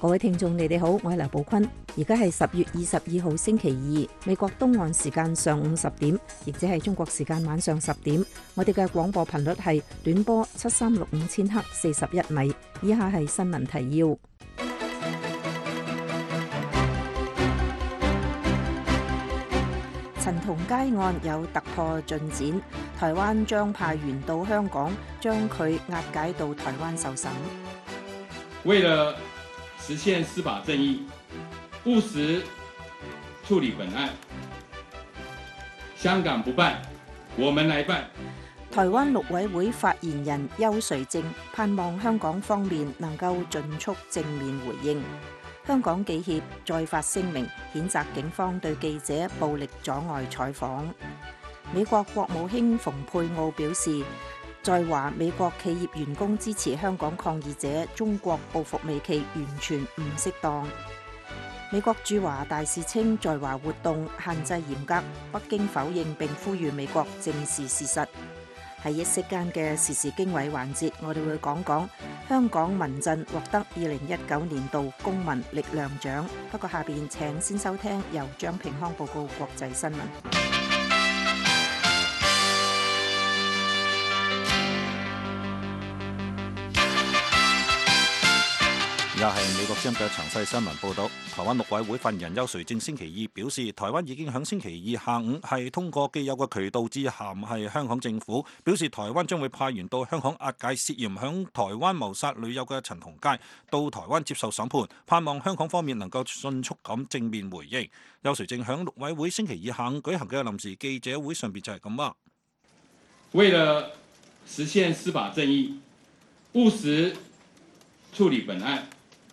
位聽眾，你哋好，我係劉寶坤。而家係10月22號星期二，美國東岸時間上午10點，亦即係中國時間晚上10點。我哋嘅廣播頻率係短波7365千赫41米。以下係新聞提要。陳同佳案有突破進展，台灣將派員到香港，將佢押解到台灣受審。 為了實現司法正義，務實處理本案，香港不辦，我們來辦。 台灣陸委會發言人邱垂正盼望香港方面能夠盡速正面回應。香港記協再發聲明，譴責警方對記者暴力阻礙採訪。美國國務卿蓬佩奧表示，在華美國企業員工支持香港抗議者中國報復美企完全唔適當。美國駐華大使稱在華活動限制嚴格，北京否認並呼籲美國正視事實。喺一息間嘅時事經緯環節，我哋會講講香港民陣獲得2019年度公民力量獎。不過下邊請先收聽由張平康報告國際新聞。 又係美國之音嘅詳細新聞報導。台灣陸委會發言人邱垂正星期二表示，台灣已經喺星期二下午係通過既有嘅渠道致函係香港政府，表示台灣將會派員到香港押解涉嫌響台灣謀殺女友嘅陳同佳到台灣接受審判，盼望香港方面能夠迅速咁正面回應。邱垂正響陸委會星期二下午舉行嘅臨時記者會上邊就係咁話： 為了實現司法正義，務實處理本案。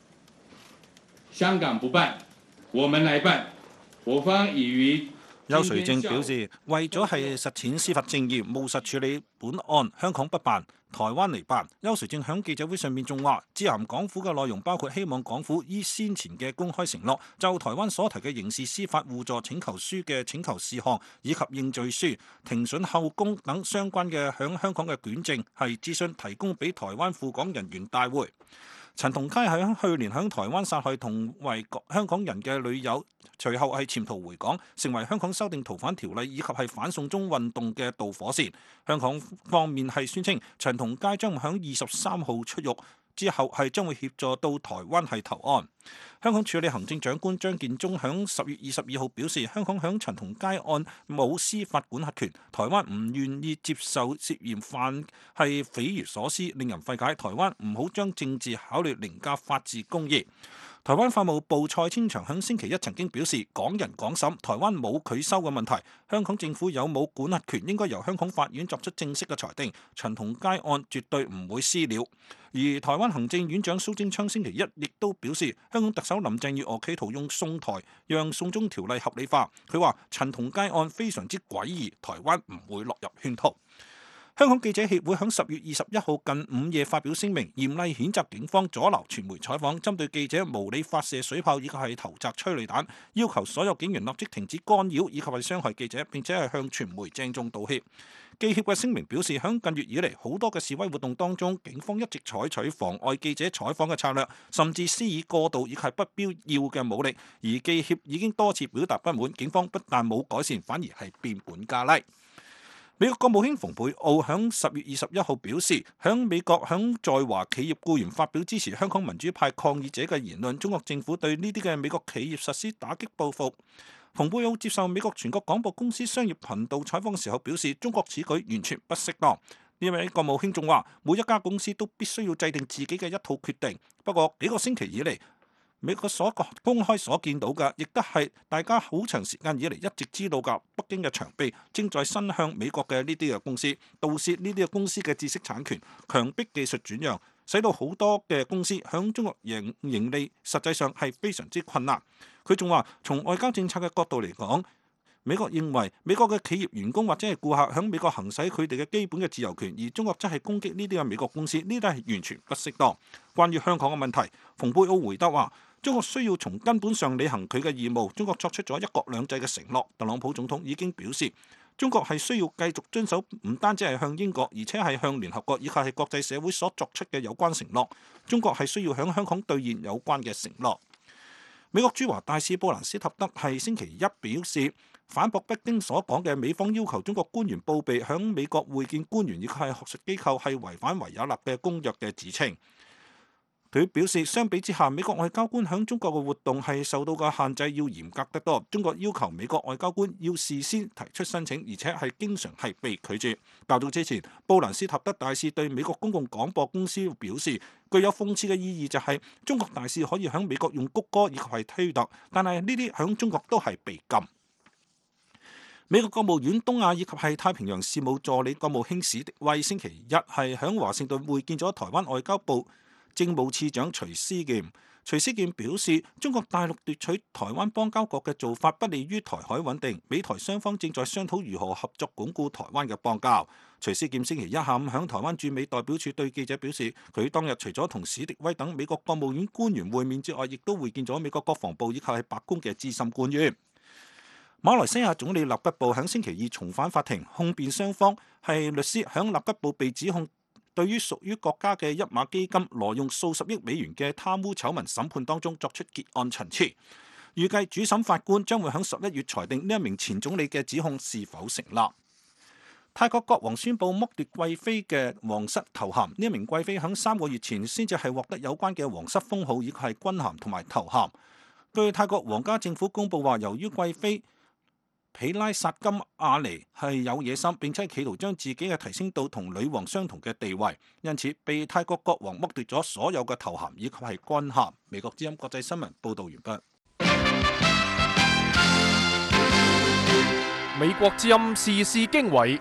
香港不辦，我們來辦。我方已於邱垂正表示，為咗係實踐司法正義，務實處理本案，香港不辦，台灣嚟辦。邱垂正響記者會上面仲話，致函港府嘅內容包括希望港府依先前嘅公開承諾，就台灣所提嘅刑事司法互助請求書嘅請求事項，以及認罪書、庭審後供等相關嘅響香港嘅卷證，係諮詢提供俾台灣赴港人員大會。陳同佳喺去年喺台灣殺害同為香港人嘅女友，隨後係潛逃回港，成為香港修訂逃犯條例以及係反送中運動嘅導火線。香港方面係宣稱陳同佳將喺23號出獄，之後係將會協助到台灣係投案。香港處理行政長官張建宗喺10月22號表示，香港響陳同佳案冇司法管轄權，台灣唔願意接受涉嫌犯係匪夷所思，令人費解。台灣唔好將政治考慮凌駕法治公義。台灣法務部蔡清祥喺星期一曾經表示，港人港審，台灣冇拒收嘅問題。香港政府有冇管轄權，應該由香港法院作出正式嘅裁定。陳同佳案絕對唔會私了。而台灣行政院長蘇貞昌星期一亦都表示，香港特首林鄭月娥企圖用送台讓送中條例合理化。佢話陳同佳案非常之詭異，台灣唔會落入圈套。香港記者協會喺10月21號近午夜發表聲明，嚴厲譴責警方阻撓傳媒採訪，針對記者無理發射水炮以及係投擲催淚彈，要求所有警員立即停止干擾以及係傷害記者，並且係向傳媒鄭重道歉。記協嘅聲明表示，喺近月以嚟好多嘅示威活動當中，警方一直採取妨礙記者採訪嘅策略，甚至施以過度以及不必要嘅武力。而記協已經多次表達不滿，警方不但冇改善，反而係變本加厲。美國國務卿蓬佩奧喺10月21號表示，喺美國喺在華企業僱員發表支持香港民主派抗議者嘅言論，中國政府對呢啲嘅美國企業實施打擊報復。蓬佩奧接受美國全國廣播公司商業頻道採訪嘅時候表示，中國此舉完全不適當。呢位國務卿仲話，每一家公司都必須要制定自己嘅一套決定。不過幾個星期以嚟，美國所公開所見到嘅，亦都係大家好長時間以嚟一直知道嘅，北京嘅長臂正在伸向美國嘅呢啲嘅公司，盜竊呢啲嘅公司嘅知識產權，強迫技術轉讓，使到好多嘅公司響中國盈利，實際上係非常之困難。佢仲話，從外交政策嘅角度嚟講，美國認為美國嘅企業員工或者係顧客喺美國行使佢哋嘅基本嘅自由權，而中國則係攻擊呢啲嘅美國公司，呢啲係完全不適當。關於香港嘅問題，蓬佩奧回答話， 中國需要從根本上履行佢嘅義務。中國作出咗一國兩制嘅承諾。特朗普總統已經表示，中國係需要繼續遵守唔單止係向英國，而且係向聯合國以及係國際社會所作出嘅有關承諾。中國係需要向香港兌現有關嘅承諾。美國駐華大使布蘭斯塔德係星期一表示，反駁北京所講嘅美方要求中國官員報備響美國會見官員以及係學術機構係違反維也納嘅公約嘅指稱。佢表示，相比之下，美國外交官響中國嘅活動係受到嘅限制要嚴格得多。中國要求美國外交官要事先提出申請，而且係經常係被拒絕。較早之前，布蘭斯塔德大使對美國公共廣播公司表示，具有諷刺嘅意義就係中國大使可以響美國用谷歌以及係推特，但係呢啲響中國都係被禁。美國國務院東亞以及係太平洋事務助理國務卿史迪威星期一係響華盛頓會見咗台灣外交部政務次長徐思儉。徐思儉表示，中國大陸奪取台灣邦交國嘅做法不利於台海穩定，美台雙方正在商討如何合作鞏固台灣嘅邦交。徐思儉星期一下午響台灣駐美代表處對記者表示，佢當日除咗同史迪威等美國國務院官員會面之外，亦都會見咗美國國防部以及係白宮嘅資深官員。馬來西亞總理納吉布響星期二重返法庭，控辯雙方係律師響納吉布被指控對於屬於國家嘅一馬基金挪用數十億美元嘅貪污醜聞審判當中作出結案陳詞，預計主審法官將會喺11月裁定呢一名前總理嘅指控是否成立。泰國國王宣布剝奪貴妃嘅皇室頭銜，呢一名貴妃喺3個月前先至係獲得有關嘅皇室封號以及係軍銜同埋頭銜。據泰國皇家政府公佈話，由於貴妃皮拉薩金亞尼係有野心，並且企圖將自己嘅提升到同女王相同嘅地位，因此被泰國國王剝奪咗所有嘅頭銜以及係軍銜。美國之音國際新聞報導完畢。 美國之音時事經緯，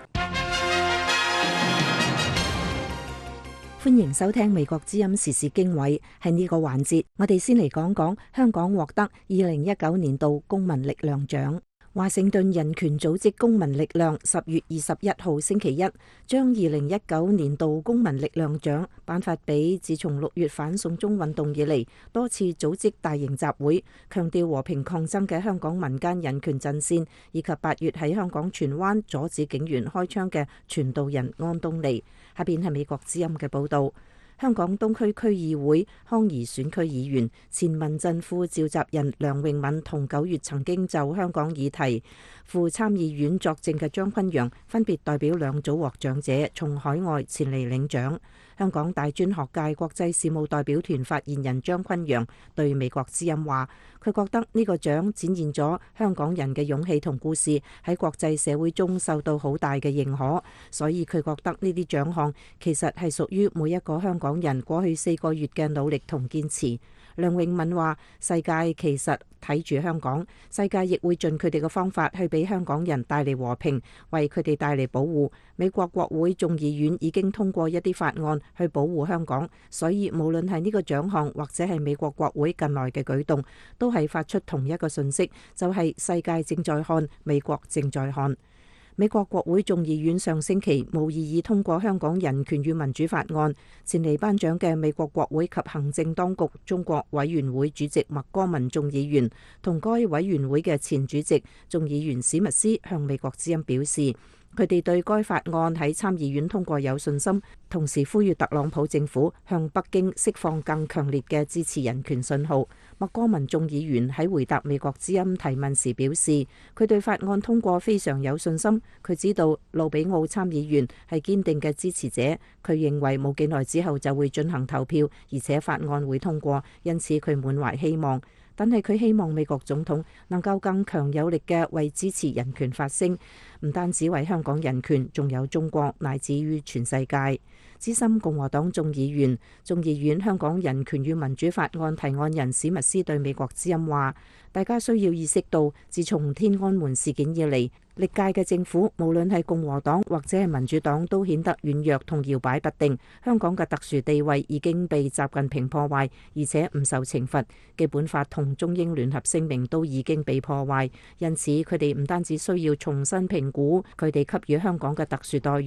歡迎收聽美國之音時事經緯。喺呢個環節，我哋先嚟講講香港獲得2019年度公民力量獎。華盛頓人權組織公民力量10月21號星期一將2019年度公民力量獎頒發俾自從6月反送中運動以嚟多次組織大型集會，強調和平抗爭嘅香港民間人權陣線，以及8月喺香港荃灣阻止警員開槍嘅傳道人安東尼。下邊係美國之音嘅報道。香港東區區議會康怡選區議員、前民陣副召集人梁永敏同9月曾經就香港議題赴參議院作證嘅張崑陽，分別代表兩組獲獎者從海外前嚟領獎。香港大專學界國際事務代表團發言人張崑陽對美國之音話，佢覺得呢個獎展現咗香港人嘅勇氣同故事喺國際社會中受到好大嘅認可，所以佢覺得呢啲獎項其實係屬於每一個香港人過去4個月嘅努力同堅持。梁永敏話：世界其實睇住香港，世界亦會盡佢哋嘅方法去俾香港人帶嚟和平，為佢哋帶嚟保護。美國國會眾議院已經通過一啲法案去保護香港，所以無論係呢個獎項或者係美國國會近來嘅舉動，都係發出同一個訊息，就係世界正在看，美國正在看。美國國會眾議院上星期無異議通過香港人權與民主法案，前嚟頒獎嘅美國國會及行政當局中國委員會主席麥哥文眾議員同該委員會嘅前主席眾議員史密斯向美國之音表示，佢哋對該法案喺參議院通過有信心，同時呼籲特朗普政府向北京釋放更強烈嘅支持人權信號。麥哥文眾議員喺回答美國之音提問時表示，佢對法案通過非常有信心。佢知道路比奧參議員係堅定嘅支持者，佢認為冇幾耐之後就會進行投票，而且法案會通過，因此佢滿懷希望。但係佢希望美國總統能夠更強有力嘅為支持人權發聲，唔單止為香港人權，仲有中國乃至於全世界。資深共和黨眾議員、眾議院香港人權與民主法案提案人史密斯對美國之音話：大家需要意識到，自從天安門事件以嚟，歷屆嘅政府，無論係共和黨或者係民主黨，都顯得軟弱同搖擺不定。香港嘅特殊地位已經被習近平破壞，而且唔受懲罰。基本法同中英聯合聲明都已經被破壞，因此佢哋唔單止需要重新評估佢哋給予香港嘅特殊待遇，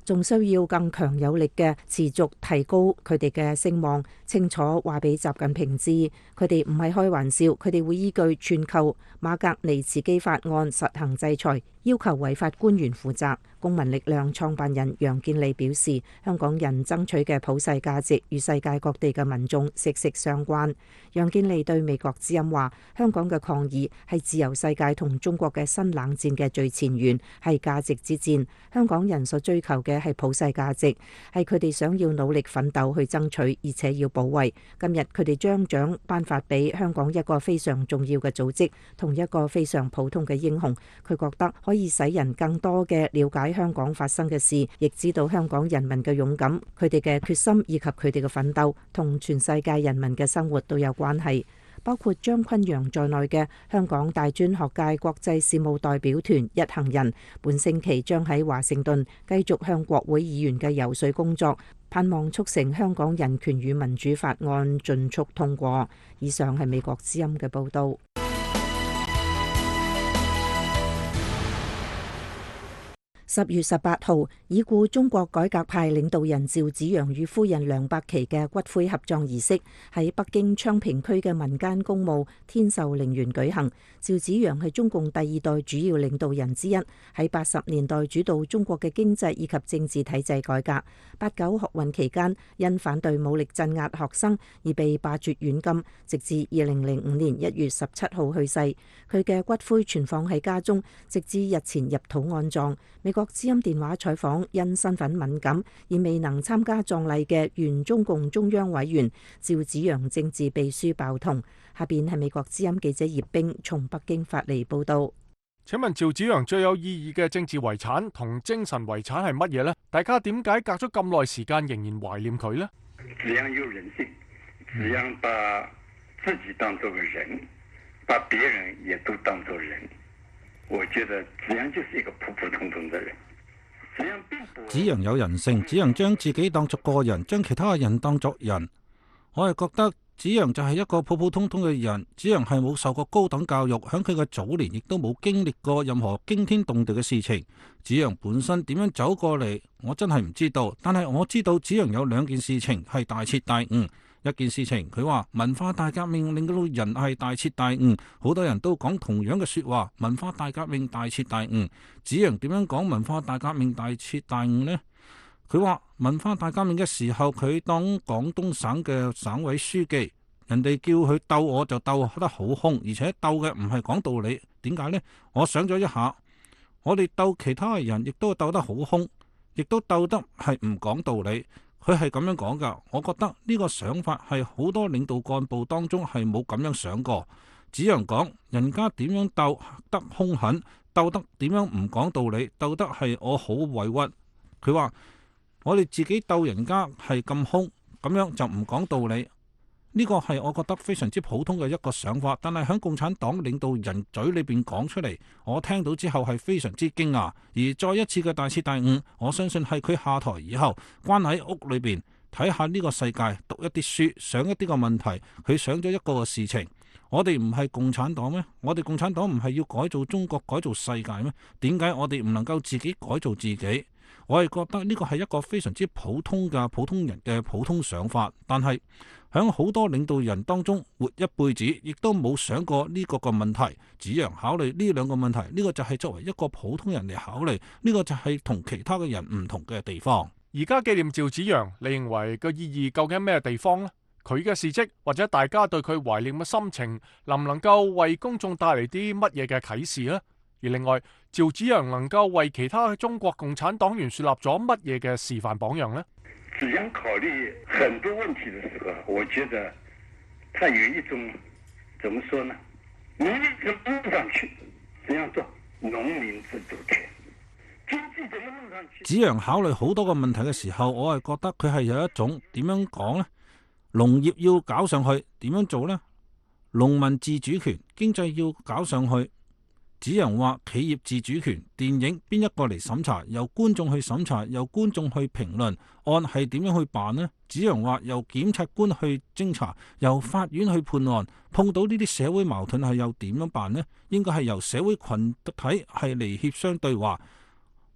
仲需要更強有力嘅持續提高佢哋嘅聲望，清楚話俾習近平知，佢哋唔係開玩笑，佢哋會依據全球馬格尼茨基法案實行制裁，要求違法官員負責。公民力量創辦人楊健利表示，香港人爭取嘅普世價值與世界各地嘅民眾息息相關。楊健利對美國之音話，香港嘅抗議係自由世界同中國嘅新冷戰嘅最前沿，係價值之戰。香港人所追求嘅係普世價值，係佢哋想要努力奮鬥去爭取，而且要保衛。今日佢哋將獎頒發俾香港一個非常重要嘅組織，同一個非常普通嘅英雄。佢覺得可以使人更多嘅了解香港發生嘅事，亦知道香港人民嘅勇敢、佢哋嘅決心以及佢哋嘅奮鬥，同全世界人民嘅生活都有關係。包括張坤陽在內嘅香港大專學界國際事務代表團一行人，本星期將喺華盛頓繼續向國會議員嘅游說工作，盼望促成香港人權與民主法案盡速通過。以上係美國之音嘅報導。10月18號，已故中國改革派領導人趙紫陽與夫人梁伯琪嘅骨灰合葬儀式喺北京昌平區嘅民間公墓天壽陵園舉行。趙紫陽係中共第二代主要領導人之一，喺80年代主導中國嘅經濟以及政治體制改革。89學運期間，因反對武力鎮壓學生而被罷黜軟禁，直至2005年1月17號去世。佢嘅骨灰存放喺家中，直至日前入土安葬。美國之音電話採訪因身份敏感而未能參加葬禮嘅原中共中央委員趙紫陽政治秘書鮑彤。下邊係美國之音記者葉冰從北京發嚟報道。 請問趙紫陽最有意義嘅政治遺產同精神遺產係乜嘢呢？大家點解隔咗咁耐時間仍然懷念佢呢？ 紫陽有人性，紫陽把自己當作個人，把別人也都當作人。我覺得紫陽就是一個普普通通的人。 紫陽有人性，紫陽將自己當作個人，將其他人當作人。我係覺得紫陽就係一個普普通通嘅人。紫陽係冇受過高等教育，響佢嘅早年亦都冇經歷過任何驚天動地嘅事情。紫陽本身點樣走過嚟，我真係唔知道。但係我知道紫陽有兩件事情係大徹大悟。一件事情，佢話文化大革命令到人係大徹大悟，好多人都講同樣嘅說話，文化大革命大徹大悟。紫陽點樣講文化大革命大徹大悟呢？佢話文化大革命嘅時候，佢當廣東省嘅省委書記，人哋叫佢鬥我就鬥得好兇，而且鬥嘅唔係講道理。點解呢？我想咗一下，我哋鬥其他人亦都鬥得好兇，亦都鬥得係唔講道理。佢係咁樣講㗎，我覺得呢個想法係好多領導幹部當中係冇咁樣想過。紫陽講人家點樣鬥得兇狠，鬥得點樣唔講道理，鬥得係我好委屈。佢話我哋自己鬥人家係咁兇，咁樣就唔講道理。呢個係我覺得非常之普通嘅一個想法，但係喺共產黨領導人嘴裏邊講出嚟，我聽到之後係非常之驚訝。而再一次嘅大徹大悟，我相信係佢下台以後，關喺屋裏邊睇下呢個世界，讀一啲書，想一啲個問題，佢想咗一個事情。我哋唔係共產黨咩？我哋共產黨唔係要改造中國、改造世界咩？點解我哋唔能夠自己改造自己？我係覺得呢個係一個非常之普通嘅普通人嘅普通想法，但係響好多領導人當中活一輩子，亦都冇想過呢個問題。紫陽考慮呢兩個問題，呢個就係作為一個普通人嚟考慮，呢個就係同其他嘅人唔同嘅地方。 而家紀念趙紫陽，你認為個意義究竟咩地方呢？佢嘅事蹟或者大家對佢懷念嘅心情，能唔能夠為公眾帶嚟啲乜嘢嘅啟示呢？而另外，趙紫陽能夠為其他中國共產黨員樹立咗乜嘢嘅示範榜樣呢？ 紫陽考慮很多問題的時候，我覺得他有一種怎麼說呢？努力怎麼弄上去？怎樣做？農民自主權。經濟怎麼弄上去？ 紫陽考慮好多個問題嘅時候，我係覺得佢係有一種點樣講呢？農業要搞上去，點樣做呢？農民自主權，經濟要搞上去。紫陽話企業自主權，電影邊一個嚟審查？由觀眾去審查，由觀眾去評論，案係點樣去辦呢？紫陽話由檢察官去偵查，由法院去判案。碰到呢啲社會矛盾係又點樣辦呢？應該係由社會群體係嚟協商對話。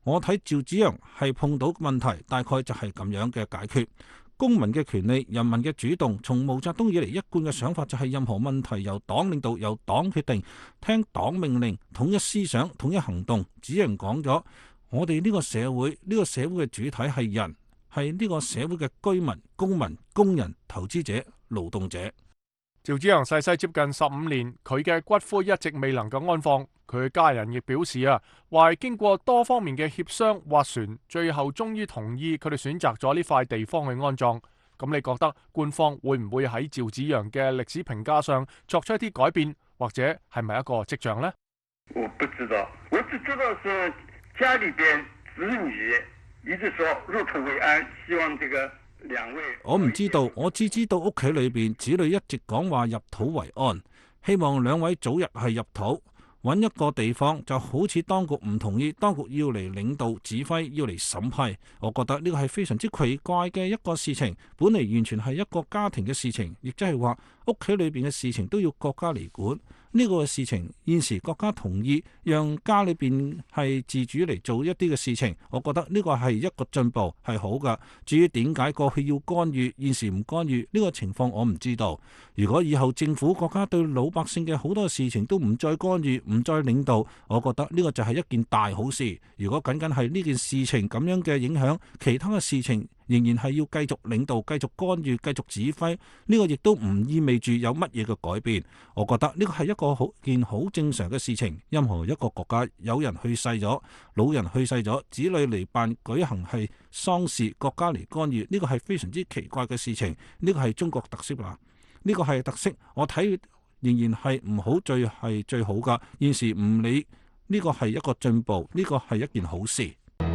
我睇趙紫陽係碰到問題，大概就係咁樣嘅解決。公民嘅權利，人民嘅主動，從毛澤東以嚟一貫嘅想法就係任何問題由黨領導，由黨決定，聽黨命令，統一思想，統一行動。紫陽講咗，我哋呢個社會，呢個社會嘅主體係人，係呢個社會嘅居民、公民、工人、投資者、勞動者。 趙紫陽逝世接近15年，佢嘅骨灰一直未能夠安放。佢嘅家人亦表示話係經過多方面嘅協商斡旋，最後終於同意佢哋選擇咗呢塊地方去安葬。咁你覺得官方會唔會喺趙紫陽嘅歷史評價上作出一啲改變，或者係咪一個跡象呢？ 我不知道，我只知道是家裏邊子女一直說入土為安，希望這個兩位。 我唔知道，我只知道屋企裏邊子女一直講話入土為安，希望兩位早日係入土。揾一個地方就好似當局唔同意，當局要嚟領導指揮，要嚟審批。我覺得呢個係非常之奇怪嘅一個事情，本嚟完全係一個家庭嘅事情，亦即係話屋企裏邊嘅事情都要國家嚟管。呢個事情現時國家同意讓家裏邊係自主嚟做一啲嘅事情，我覺得呢個係一個進步，係好噶。至於點解過去要干預，現時唔干預，呢個情況我唔知道。如果以後政府國家對老百姓嘅好多事情都唔再干預，唔再領導，我覺得呢個就係一件大好事。如果僅僅係呢件事情咁樣嘅影響，其他嘅事情仍然係要繼續領導、繼續干預、繼續指揮，呢個亦都唔意味住有乜嘢嘅改變。我覺得呢個係一個件好正常嘅事情。任何一個國家有人去世咗，老人去世咗，子女嚟舉行係喪事，國家嚟干預，呢個係非常之奇怪嘅事情。呢個係中國特色啦，呢個係特色。我睇仍然係唔好，係最好噶。現時唔理呢個係一個進步，呢個係一件好事。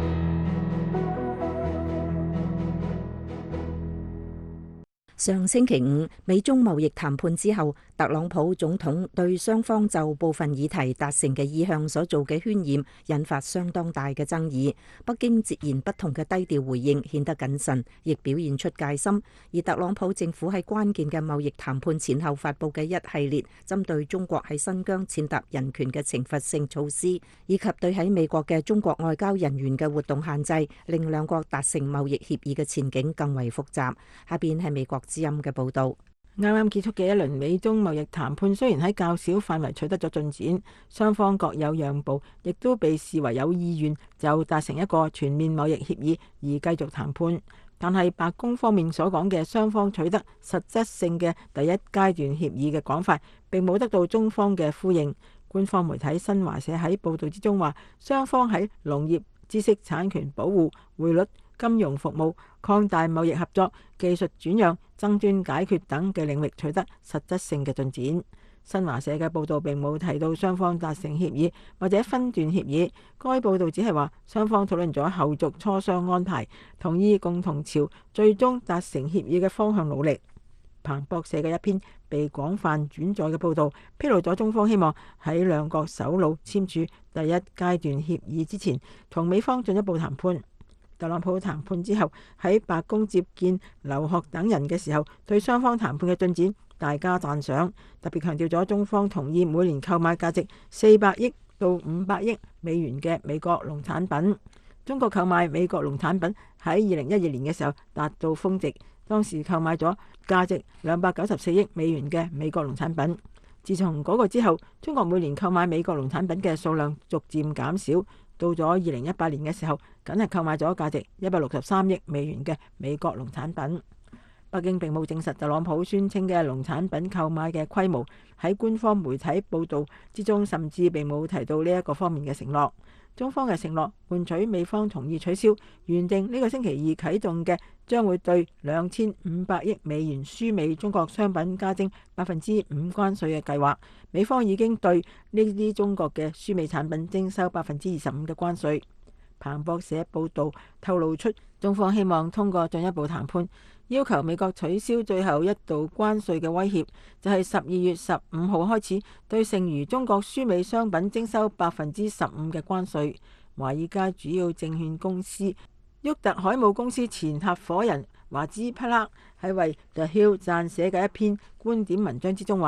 上星期五，美中貿易談判之後，特朗普總統對雙方就部分議題達成嘅意向所做嘅渲染，引發相當大嘅爭議。北京截然不同嘅低調回應，顯得謹慎，亦表現出戒心。而特朗普政府喺關鍵嘅貿易談判前後發佈嘅一系列針對中國喺新疆踐踏人權嘅懲罰性措施，以及對喺美國嘅中國外交人員嘅活動限制，令兩國達成貿易協議嘅前景更為複雜。下邊係美國之音嘅報道。 啱啱結束嘅一輪美中貿易談判，雖然喺較小範圍取得咗進展，雙方各有讓步，亦都被視為有意願就達成一個全面貿易協議而繼續談判。但係白宮方面所講嘅雙方取得實質性嘅第一階段協議嘅講法，並冇得到中方嘅呼應。官方媒體新華社喺報導之中話，雙方喺農業、知識產權保護、匯率、金融服務、擴大貿易合作、技術轉讓、爭端解決等嘅領域取得實質性嘅進展。新華社嘅報導並冇提到雙方達成協議或者分段協議，該報導只係話雙方討論咗後續磋商安排，同意共同朝最終達成協議嘅方向努力。彭博社嘅一篇被廣泛轉載嘅報導披露咗中方希望喺兩國首腦簽署第一階段協議之前，同美方進一步談判。特朗普談判之後喺白宮接見劉鶴等人嘅時候，對雙方談判嘅進展大加讚賞，特別強調咗中方同意每年購買價值400億到500億美元嘅美國農產品。中國購買美國農產品喺2012年嘅時候達到峰值，當時購買咗價值294億美元嘅美國農產品。自從嗰個之後，中國每年購買美國農產品嘅數量逐漸減少。到咗2018年嘅時候，僅係購買咗價值163億美元嘅美國農產品。北京並冇證實特朗普宣稱嘅農產品購買嘅規模，喺官方媒體報導之中，甚至並冇提到呢一個方面嘅承諾。中方嘅承諾換取美方同意取消原定呢個星期二啟動嘅將會對2500億美元輸美中國商品加徵5%關稅嘅計劃。美方已經對呢啲中國嘅輸美產品徵收25%嘅關稅。彭博社報導透露出，中方希望通過進一步談判，要求美國取消最後一道關稅嘅威脅，就係12月15號開始對剩餘中國輸美商品徵收15%嘅關稅。華爾街主要證券公司沃特海姆公司前合夥人華茲匹克喺為 The Hill 撰寫嘅一篇觀點文章之中話，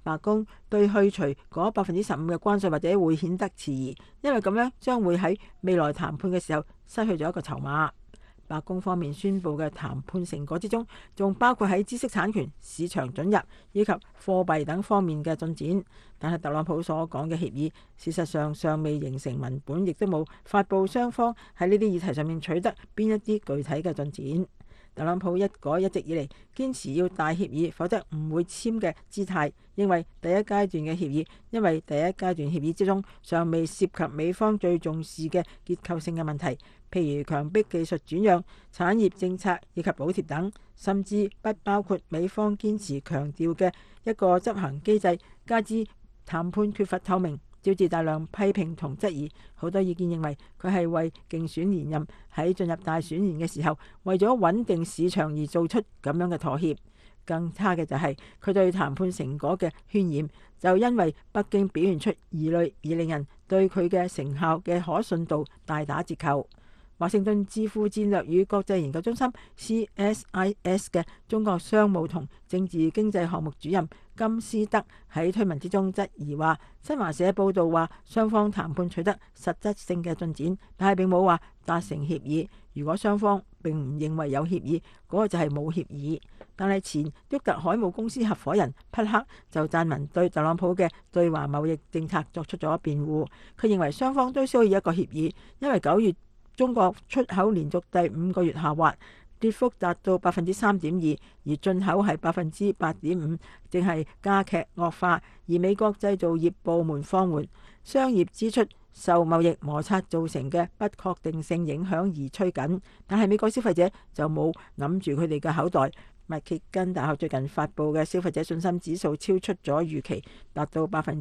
白宮對去除嗰15%嘅關稅或者會顯得遲疑，因為咁樣將會喺未來談判嘅時候失去咗一個籌碼。白宮方面宣布嘅談判成果之中，仲包括喺知識產權、市場准入以及貨幣等方面嘅進展。但係特朗普所講嘅協議，事實上尚未形成文本，亦都冇發布雙方喺呢啲議題上面取得邊一啲具體嘅進展。特朗普一直以嚟堅持要大協議，否則唔會簽嘅姿態，認為第一階段嘅協議，因為第一階段協議之中尚未涉及美方最重視嘅結構性嘅問題，譬如強迫技術轉讓、產業政策以及補貼等，甚至不包括美方堅持強調嘅一個執行機制，加之談判缺乏透明，招致大量批評同質疑。好多意見認為佢係為競選連任，喺進入大選年嘅時候，為咗穩定市場而做出咁樣嘅妥協。更差嘅就係佢對談判成果嘅渲染，就因為北京表現出疑慮，而令人對佢嘅成效嘅可信度大打折扣。華盛頓智庫戰略與國際研究中心 CSIS 嘅中國商務同政治經濟項目主任金斯德喺推文之中質疑話，新華社報道話雙方談判取得實質性嘅進展，但係並冇話達成協議。如果雙方並唔認為有協議，嗰個就係冇協議。但係前沃特海姆公司合夥人匹克就撰文對特朗普嘅對華貿易政策作出咗辯護。佢認為雙方都需要一個協議，因為9月中國出口連續第5個月下滑，跌幅達到3.2%，而進口係8.5%，正係加劇惡化。而美國製造業部門放緩，商業支出受貿易摩擦造成嘅不確定性影響而趨緊，但係美國消費者就冇揞住佢哋嘅口袋。密歇根大學最近發布嘅消費者信心指數超出咗預期，達到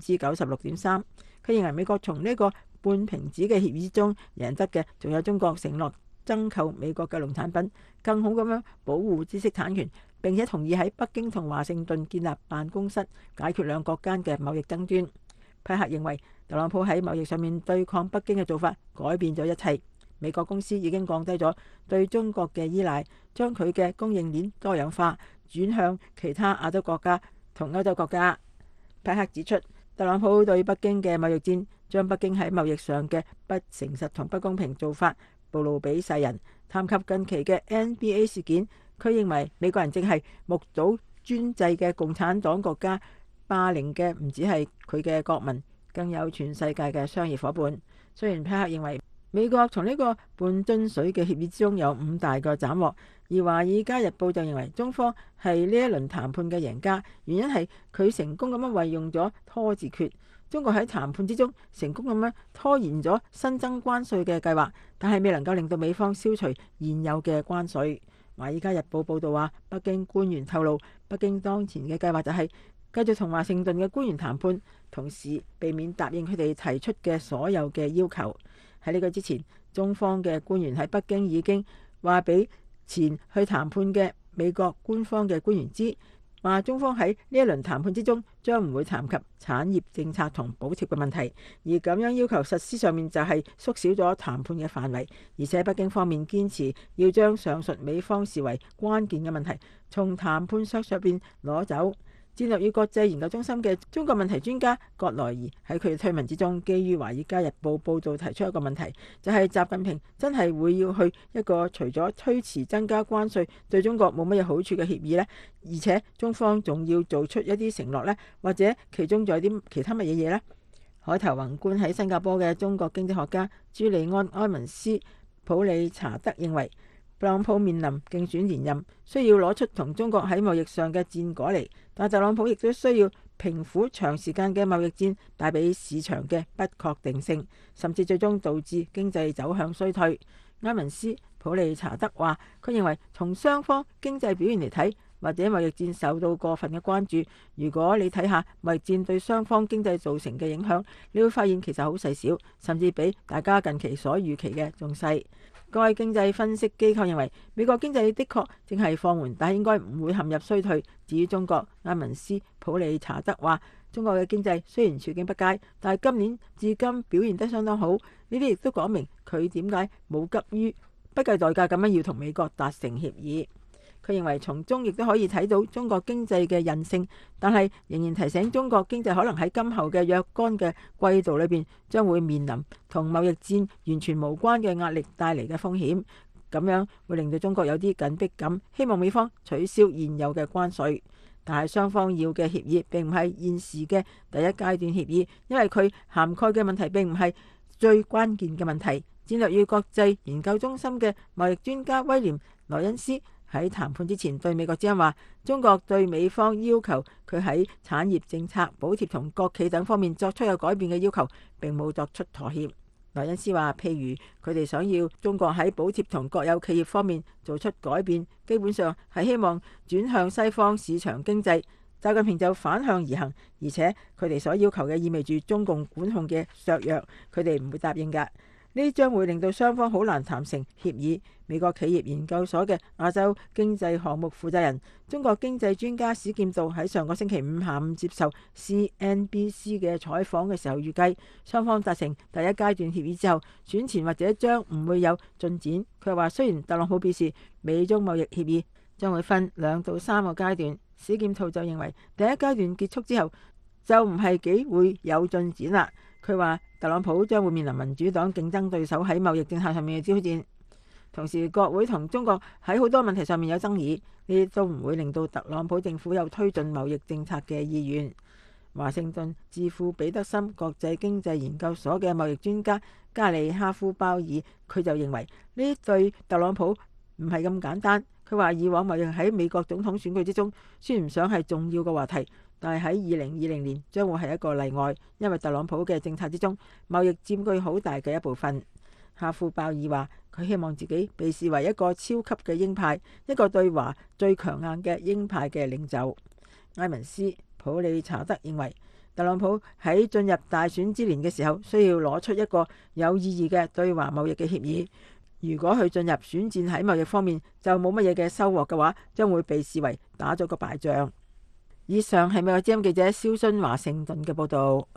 96.3%。佢認為美國從呢個半瓶子嘅協議中贏得嘅，仲有中國承諾增購美國嘅農產品，更好咁樣保護知識產權，並且同意喺北京同華盛頓建立辦公室，解決兩國間嘅貿易爭端。皮克認為特朗普喺貿易上面對抗北京嘅做法改變咗一切。美國公司已經降低咗對中國嘅依賴，將佢嘅供應鏈多樣化，轉向其他亞洲國家同歐洲國家。皮克指出，特朗普對北京嘅貿易戰，將北京喺貿易上嘅不誠實同不公平做法暴露俾世人。談及近期嘅 NBA 事件，佢認為美國人正係目睹專制嘅共產黨國家霸凌嘅唔止係佢嘅國民，更有全世界嘅商業夥伴。雖然皮克認為美國從呢個半樽水嘅協議之中有5大個斬獲，而華爾街日報就認為中方係呢一輪談判嘅贏家，原因係佢成功咁樣運用咗拖字訣。中國喺談判之中成功咁樣拖延咗新增關稅嘅計劃，但係未能夠令到美方消除現有嘅關稅。華爾街日報報道話，北京官員透露，北京當前嘅計劃就係繼續同華盛頓嘅官員談判，同時避免答應佢哋提出嘅所有嘅要求。喺呢個之前，中方嘅官員喺北京已經話俾前去談判嘅美國官方嘅官員知，話中方喺呢一輪談判之中將唔會談及產業政策同補貼嘅問題，而咁樣要求實施上面就係縮小咗談判嘅範圍，而且北京方面堅持要將上述美方視為關鍵嘅問題從談判桌上邊攞走。戰略與國際研究中心嘅中國問題專家葛萊儀喺佢嘅推文之中，基於《華爾街日報》報導提出一個問題，就係習近平真係會要去一個除咗推遲增加關稅對中國冇乜嘢好處嘅協議呢？而且中方仲要做出一啲承諾呢？或者其中仲有啲其他乜嘢嘢呢？海頭宏觀喺新加坡嘅中國經濟學家朱利安·埃文斯普利查德認為，特朗普面臨競選連任，需要攞出同中國喺貿易上嘅戰果嚟，但特朗普亦都需要平撫長時間嘅貿易戰帶俾市場嘅不確定性，甚至最終導致經濟走向衰退。埃文斯普利查德話，佢認為從雙方經濟表現嚟睇，或者貿易戰受到過分嘅關注。如果你睇下貿易戰對雙方經濟造成嘅影響，你會發現其實好細小，甚至比大家近期所預期嘅仲細。各位經濟分析機構認為，美國經濟的確正係放緩，但係應該唔會陷入衰退。至於中國，埃文斯普利查德話，中國嘅經濟雖然處境不佳，但係今年至今表現得相當好。呢啲亦都講明佢點解冇急於不計代價咁樣要同美國達成協議。 佢認為從中亦都可以睇到中國經濟嘅韌性，但係仍然提醒中國經濟可能喺今後嘅若干嘅季度裏邊將會面臨同貿易戰完全無關嘅壓力帶嚟嘅風險，咁樣會令到中國有啲緊迫感，希望美方取消現有嘅關稅。但係雙方要嘅協議並唔係現時嘅第一階段協議，因為佢涵蓋嘅問題並唔係最關鍵嘅問題。戰略與國際研究中心嘅貿易專家威廉羅恩斯喺談判之前對美國之音話，中國對美方要求佢喺產業政策、補貼同國企等方面作出有改變嘅要求，並冇作出妥協。羅恩斯話，譬如佢哋想要中國喺補貼同國有企業方面做出改變，基本上係希望轉向西方市場經濟。習近平就反向而行，而且佢哋所要求嘅意味住中共管控嘅削弱，佢哋唔會答應㗎。呢將會令到雙方好難談成協議。美國企業研究所嘅亞洲經濟項目負責人、中國經濟專家史劍道喺上個星期五下午接受 CNBC 嘅採訪嘅時候預計，雙方達成第一階段協議之後，選前或者將唔會有進展。佢話雖然特朗普表示美中貿易協議將會分2到3個階段，史劍道就認為第一階段結束之後就唔係幾會有進展啦。佢話特朗普將會面臨民主黨競爭對手喺貿易政策上面嘅挑戰，同時國會同中國喺好多問題上面有爭議，呢啲都唔會令到特朗普政府有推進貿易政策嘅意願。華盛頓智庫彼得森國際經濟研究所嘅貿易專家加里哈夫鮑爾，佢就認為呢對特朗普唔係咁簡單。佢話以往貿易喺美國總統選舉之中算唔上係重要嘅話題，但係喺2020年將會係一個例外，因為特朗普嘅政策之中，貿易佔據好大嘅一部分。哈夫鮑爾話佢希望自己被視為一個超級嘅鷹派，一個對華最強硬嘅鷹派嘅領袖。埃文斯普利查德認為特朗普喺進入大選之年嘅時候，需要攞出一個有意義嘅對華貿易嘅協議。如果佢進入選戰喺貿易方面就冇乜嘢嘅收穫嘅話，將會被視為打咗個敗仗。以上係美國之音記者蕭津華盛頓嘅報道。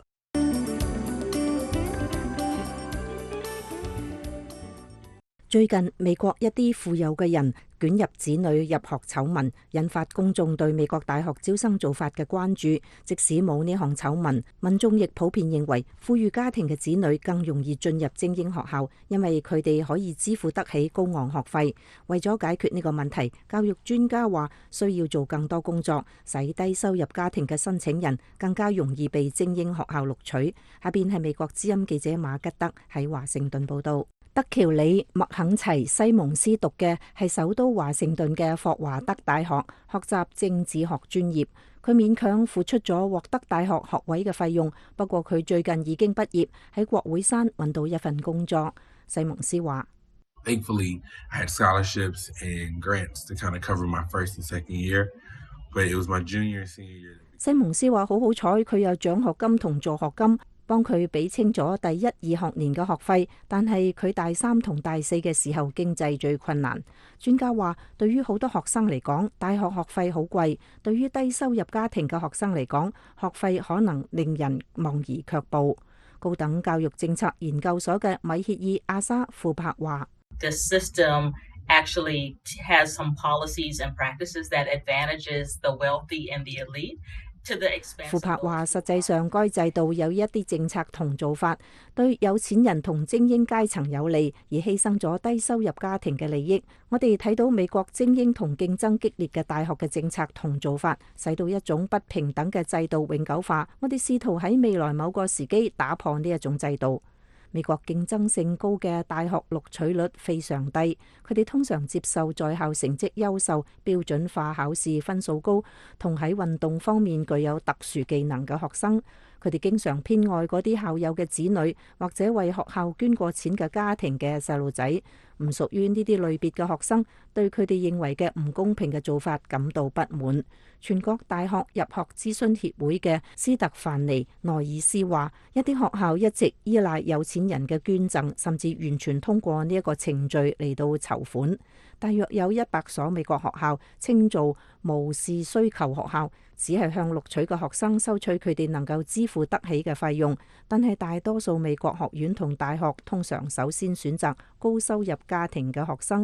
最近美國一啲富有嘅人捲入子女入學醜聞，引發公眾對美國大學招生做法嘅關注。即使冇呢項醜聞，民眾亦普遍認為富裕家庭嘅子女更容易進入精英學校，因為佢哋可以支付得起高昂學費。為咗解決呢個問題，教育專家話需要做更多工作，使低收入家庭嘅申請人更加容易被精英學校錄取。下邊係美國之音記者馬吉德喺華盛頓報道。德喬里麥肯齊西蒙斯讀嘅係首都華盛頓嘅霍華德大學，學習政治學專業。佢勉強付出咗獲得大學學位嘅費用，不過佢最近已經畢業，喺國會山揾到一份工作。西蒙斯話 ：Thankfully, I had scholarships and grants to kind of cover my first and second year, but it was my junior and senior year. 西蒙斯話好好彩，佢有獎學金同助學金，幫佢俾清咗第1、2學年嘅學費，但係佢大3同大4嘅時候經濟最困難。專家話，對於好多學生嚟講，大學學費好貴；對於低收入家庭嘅學生嚟講，學費可能令人望而卻步。高等教育政策研究所嘅米歇爾阿沙庫柏話 ：The system actually has some policies and practices that advantages the wealthy and the elite. 庫柏話：實際上，該制度有一啲政策同做法，對有錢人同精英階層有利，而犧牲咗低收入家庭嘅利益。我哋睇到美國精英同競爭激烈嘅大學嘅政策同做法，使到一種不平等嘅制度永久化。我哋試圖喺未來某個時機打破呢一種制度。美國競爭性高嘅大學錄取率非常低，佢哋通常接受在校成績優秀、標準化考試分數高同喺運動方面具有特殊技能嘅學生。佢哋經常偏愛嗰啲校友嘅子女，或者為學校捐過錢嘅家庭嘅細路仔。唔屬於呢啲類別嘅學生對佢哋認為嘅唔公平嘅做法感到不滿。全國大學入學諮詢協會嘅斯特凡尼內爾斯話：一啲學校一直依賴有錢人嘅捐贈，甚至完全通過呢一個程序嚟到籌款。大約有100所美國學校稱做無視需求學校，只係向錄取嘅學生收取佢哋能夠支付得起嘅費用。但係大多數美國學院同大學通常首先選擇高收入家庭嘅學生。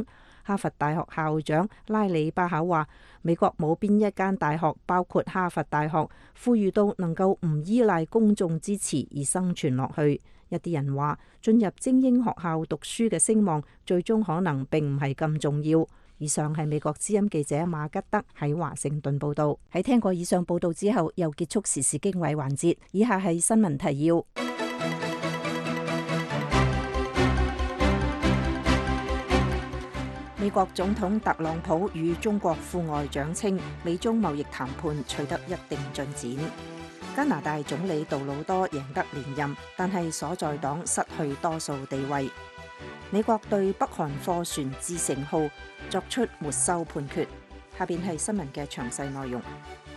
哈佛大學校長拉里巴考話：美國冇邊一間大學，包括哈佛大學，富裕到能夠唔依賴公眾支持而生存落去。一啲人話，進入精英學校讀書嘅聲望，最終可能並唔係咁重要。以上係美國之音記者馬吉德喺華盛頓報道。喺聽過以上報道之後，又結束時事經緯環節。以下係新聞提要。美國總統特朗普與中國副外長稱，美中貿易談判取得一定進展。加拿大總理杜魯多贏得連任，但係所在黨失去多數地位。美國對北韓貨船志成號作出沒收判決。下邊係新聞嘅詳細內容。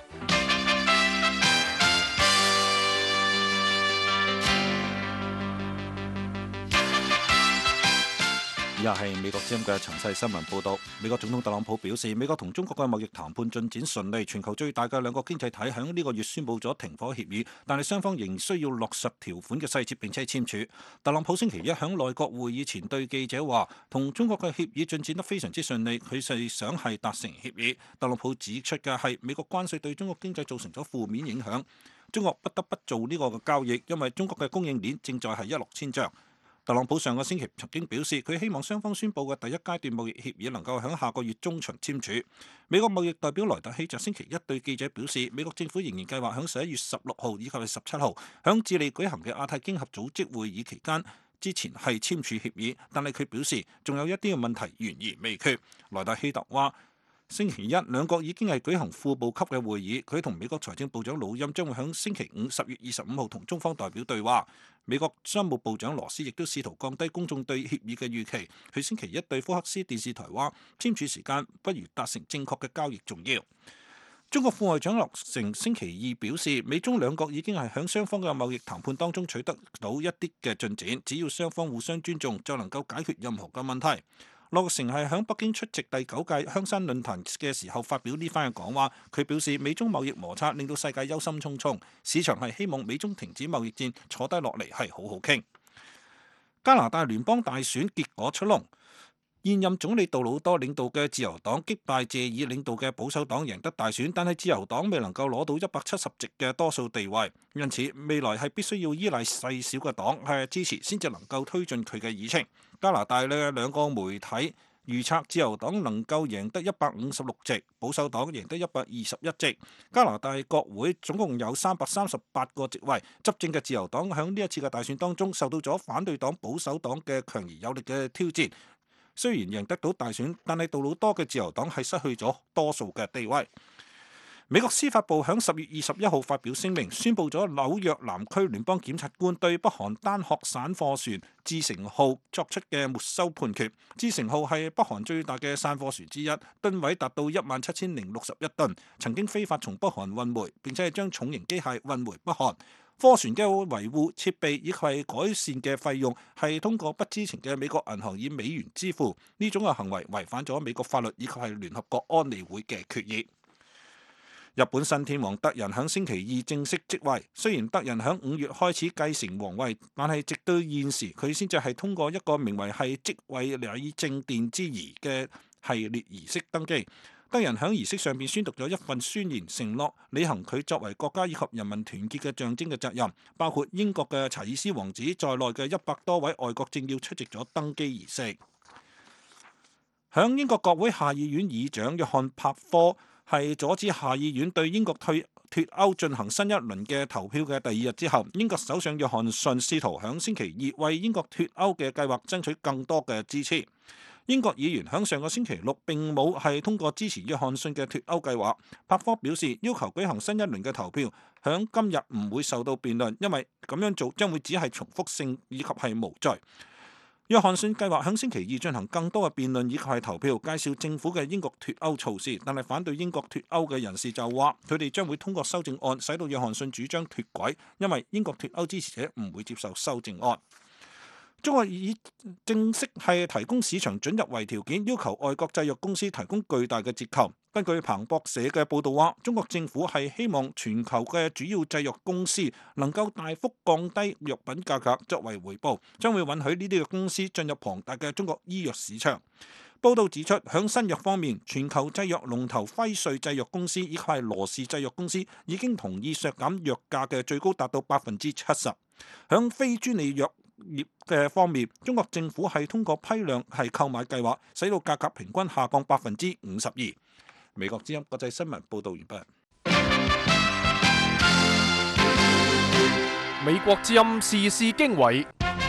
以下係美國之音嘅詳細新聞報導。美國總統特朗普表示，美國同中國嘅貿易談判進展順利，全球最大嘅兩個經濟體喺呢個月宣布咗停火協議，但係雙方仍需要落實條款嘅細節並且簽署。特朗普星期一喺內閣會議前對記者話，同中國嘅協議進展得非常之順利，佢係想係達成協議。特朗普指出嘅係美國關稅對中國經濟造成咗負面影響，中國不得不做呢個嘅交易，因為中國嘅供應鏈正在係一落千丈。特朗普上個星期曾經表示，佢希望雙方宣布嘅第一階段貿易協議能夠喺下個月中旬簽署。美國貿易代表萊特希澤星期一對記者表示，美國政府仍然計劃喺11月16號以及係17號喺智利舉行嘅亞太經合組織會議期間之前係簽署協議，但係佢表示仲有一啲嘅問題懸而未決。萊特希澤話，星期一兩國已經係舉行副部級嘅會議，佢同美國財政部長魯欽將會喺星期五10月25號同中方代表對話。美國商務部長羅斯亦都試圖降低公眾對協議嘅預期。佢星期一對福克斯電視台話，簽署時間不如達成正確嘅交易重要。中國副外長樂成星期二表示，美中兩國已經係喺雙方嘅貿易談判當中取得到一啲嘅進展，只要雙方互相尊重，就能夠解決任何嘅問題。樂成係喺北京出席第9屆香山論壇嘅時候發表呢番嘅講話，佢表示美中貿易摩擦令到世界憂心忡忡，市場係希望美中停止貿易戰，坐低落嚟係好好傾。加拿大聯邦大選結果出籠，現任總理杜魯多領導嘅自由黨擊敗謝爾領導嘅保守黨贏得大選，但係自由黨未能夠攞到170席嘅多數地位，因此未來係必須要依賴細小嘅黨係支持先至能夠推進佢嘅議程。加拿大嘅兩個媒體預測自由黨能夠贏得156席，保守黨贏得121席。加拿大國會總共有338個席位，執政嘅自由黨喺呢一次嘅大選當中受到咗反對黨保守黨嘅強而有力嘅挑戰。雖然贏得到大選，但係杜魯多嘅自由黨係失去咗多數嘅地位。美國司法部喺10月21號發表聲明，宣布咗紐約南區聯邦檢察官對北韓單殼散貨船志成號作出嘅沒收判決。志成號係北韓最大嘅散貨船之一，噸位達到17061噸，曾經非法從北韓運煤，並且係將重型機械運回北韓。貨船嘅維護設備以及係改善嘅費用係通過不知情嘅美國銀行以美元支付，呢種嘅行為違反咗美國法律以及係聯合國安理會嘅決議。日本新天皇德仁喺星期二正式即位，雖然德仁喺5月開始繼承皇位，但係直到現時佢先至係通過一個名為係即位禮正殿之儀嘅系列儀式登基。德仁喺儀式上邊宣讀咗一份宣言，承諾履行佢作為國家以及人民團結嘅象徵嘅責任，包括英國嘅查爾斯王子在內嘅100多位外國政要出席咗登基儀式。響英國國會下議院議長約翰帕科係阻止下議院對英國脫歐進行新一輪嘅投票嘅第2日之後，英國首相約翰遜試圖響星期二為英國脫歐嘅計劃爭取更多嘅支持。英國議員響上個星期六並冇係通過支持約翰遜嘅脫歐計劃。帕科表示要求舉行新一輪嘅投票，響今日唔會受到辯論，因為咁樣做將會只係重複性以及係無罪。約翰遜計劃響星期二進行更多嘅辯論以及係投票，介紹政府嘅英國脫歐措施，但係反對英國脫歐嘅人士就話佢哋將會通過修正案，使到約翰遜主張脫軌，因為英國脫歐支持者唔會接受修正案。中國以正式係提供市場准入為條件，要求外國製藥公司提供巨大嘅折扣。根據彭博社嘅報導話，中國政府係希望全球嘅主要製藥公司能夠大幅降低藥品價格作為回報，將會允許呢啲嘅公司進入龐大嘅中國醫藥市場。 報道指出，響新藥方面，全球製藥龍頭輝瑞製藥公司以及係羅氏製藥公司已經同意削減藥價嘅最高達到70%。響非專利藥業嘅方面，中國政府係通過批量係購買計劃，使到價格平均下降52%。美國之音國際新聞報道完畢。 美國之音時事經緯。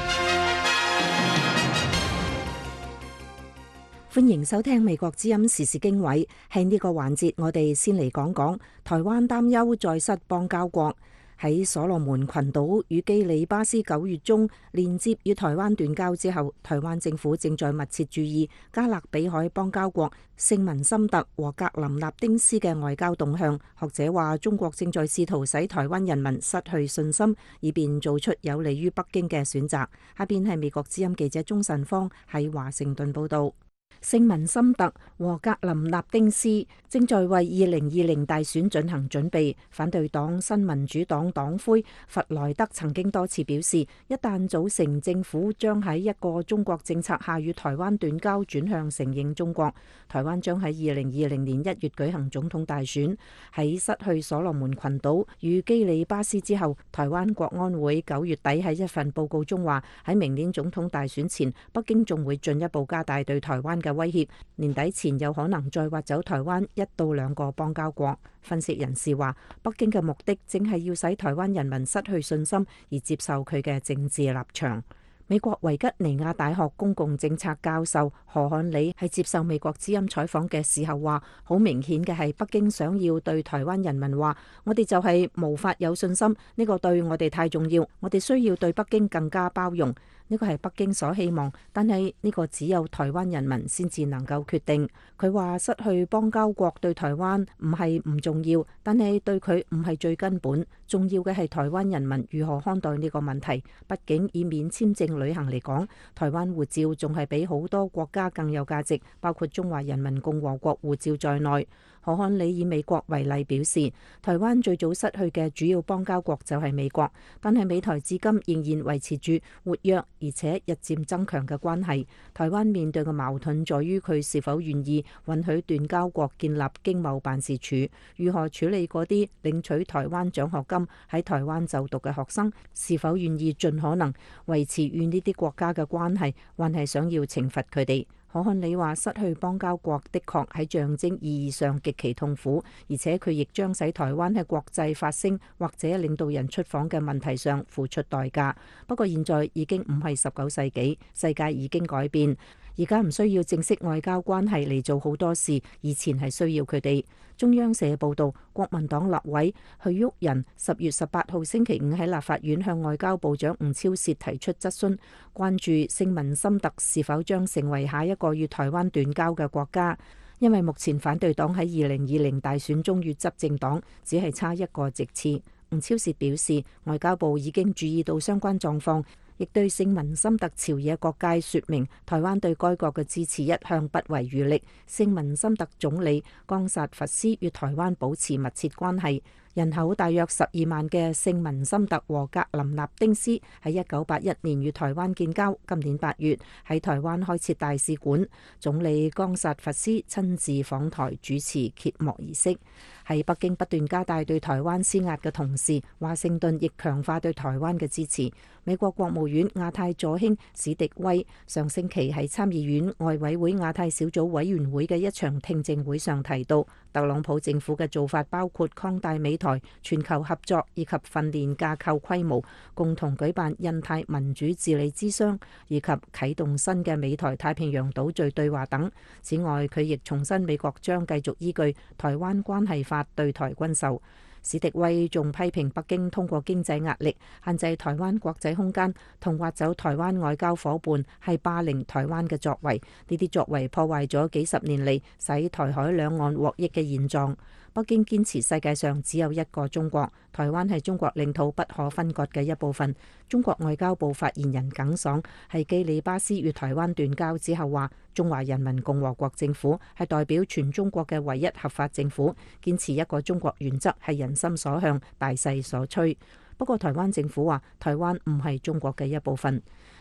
歡迎收聽美國之音時事經緯。喺呢個環節，我哋先嚟講講台灣擔憂再失邦交國。喺所羅門群島與基里巴斯9月中連接與台灣斷交之後，台灣政府正在密切注意加勒比海邦交國聖文森特和格林納丁斯嘅外交動向。學者話，中國正在試圖使台灣人民失去信心，以便做出有利於北京嘅選擇。下邊係美國之音記者鍾晨芳喺華盛頓報道。聖文森特和格林納丁斯正在為2020大選進行準備。反對黨新民主黨黨魁弗萊德曾經多次表示，一旦組成政府，將喺一個中國政策下與台灣斷交，轉向承認中國。台灣將喺2020年1月舉行總統大選。喺失去所羅門群島與基里巴斯之後，台灣國安會9月底喺一份報告中話，喺明年總統大選前，北京仲會進一步加大對台灣嘅威脅，年底前有可能再挖走台灣1到2個邦交國。分析人士話，北京嘅目的正係要使台灣人民失去信心，而接受佢嘅政治立場。美國維吉尼亞大學公共政策教授何漢里喺接受美國之音採訪嘅時候話，好明顯嘅係北京想要對台灣人民話，我哋就係無法有信心，呢個對我哋太重要，我哋需要對北京更加包容。呢個係北京所希望，但係呢個只有台灣人民先至能夠決定。佢話失去邦交國對台灣唔係唔重要，但係對佢唔係最根本。重要嘅係台灣人民如何看待呢個問題。畢竟以免簽證旅行嚟講，台灣護照仲係比好多國家更有價值，包括中華人民共和國護照在內。何漢里以美國為例表示，台灣最早失去嘅主要邦交國就係美國，但係美台至今仍然維持住活躍而且日漸增強嘅關係。台灣面對嘅矛盾在於佢是否願意允許斷交國建立經貿辦事處，如何處理嗰啲領取台灣獎學金喺台灣就讀嘅學生，是否願意盡可能維持與呢啲國家嘅關係，還係想要懲罰佢哋。何漢里話，失去邦交國的確喺象徵意義上極其痛苦，而且佢亦將使台灣喺國際發聲或者領導人出訪嘅問題上付出代價。不過現在已經唔係19世紀，世界已經改變。而家唔需要正式外交關係嚟做好多事，以前係需要佢哋。中央社報道，國民黨立委許旭仁10月18號星期五喺立法院向外交部長吳釗燮提出質詢，關注聖文森特是否將成為下一個與台灣斷交嘅國家，因為目前反對黨喺2020大選中與執政黨只係差1個席次。吳釗燮表示，外交部已經注意到相關狀況，亦對聖文森特朝野各界說明，台灣對該國嘅支持一向不遺餘力。聖文森特總理岡薩弗斯與台灣保持密切關係。人口大約12萬嘅聖文森特和格林納丁斯喺1981年與台灣建交，今年8月喺台灣開設大使館，總理岡薩弗斯親自訪台主持揭幕儀式。喺北京不斷加大對台灣施壓嘅同時，華盛頓亦強化對台灣嘅支持。美國國務院亞太左卿史迪威上星期喺參議院外委會亞太小組委員會嘅一場聽證會上提到，特朗普政府嘅做法包括擴大美台全球合作以及訓練架構規模，共同舉辦印太民主治理諮商，以及啟動新嘅美台太平洋島嶼對話等。此外，佢亦重申美國將繼續依據台灣關係法對台軍售。史迪威仲批評北京通過經濟壓力限制台灣國際空間同挖走台灣外交夥伴，係霸凌台灣嘅作為。呢啲作為破壞咗幾十年嚟使台海兩岸獲益嘅現狀。北京堅持世界上只有一個中國，台灣係中國領土不可分割嘅一部分。中國外交部發言人耿爽喺基里巴斯與台灣斷交之後話，中華人民共和國政府係代表全中國嘅唯一合法政府，堅持一個中國原則係人心所向、大勢所趨。不過台灣政府話，台灣唔係中國嘅一部分。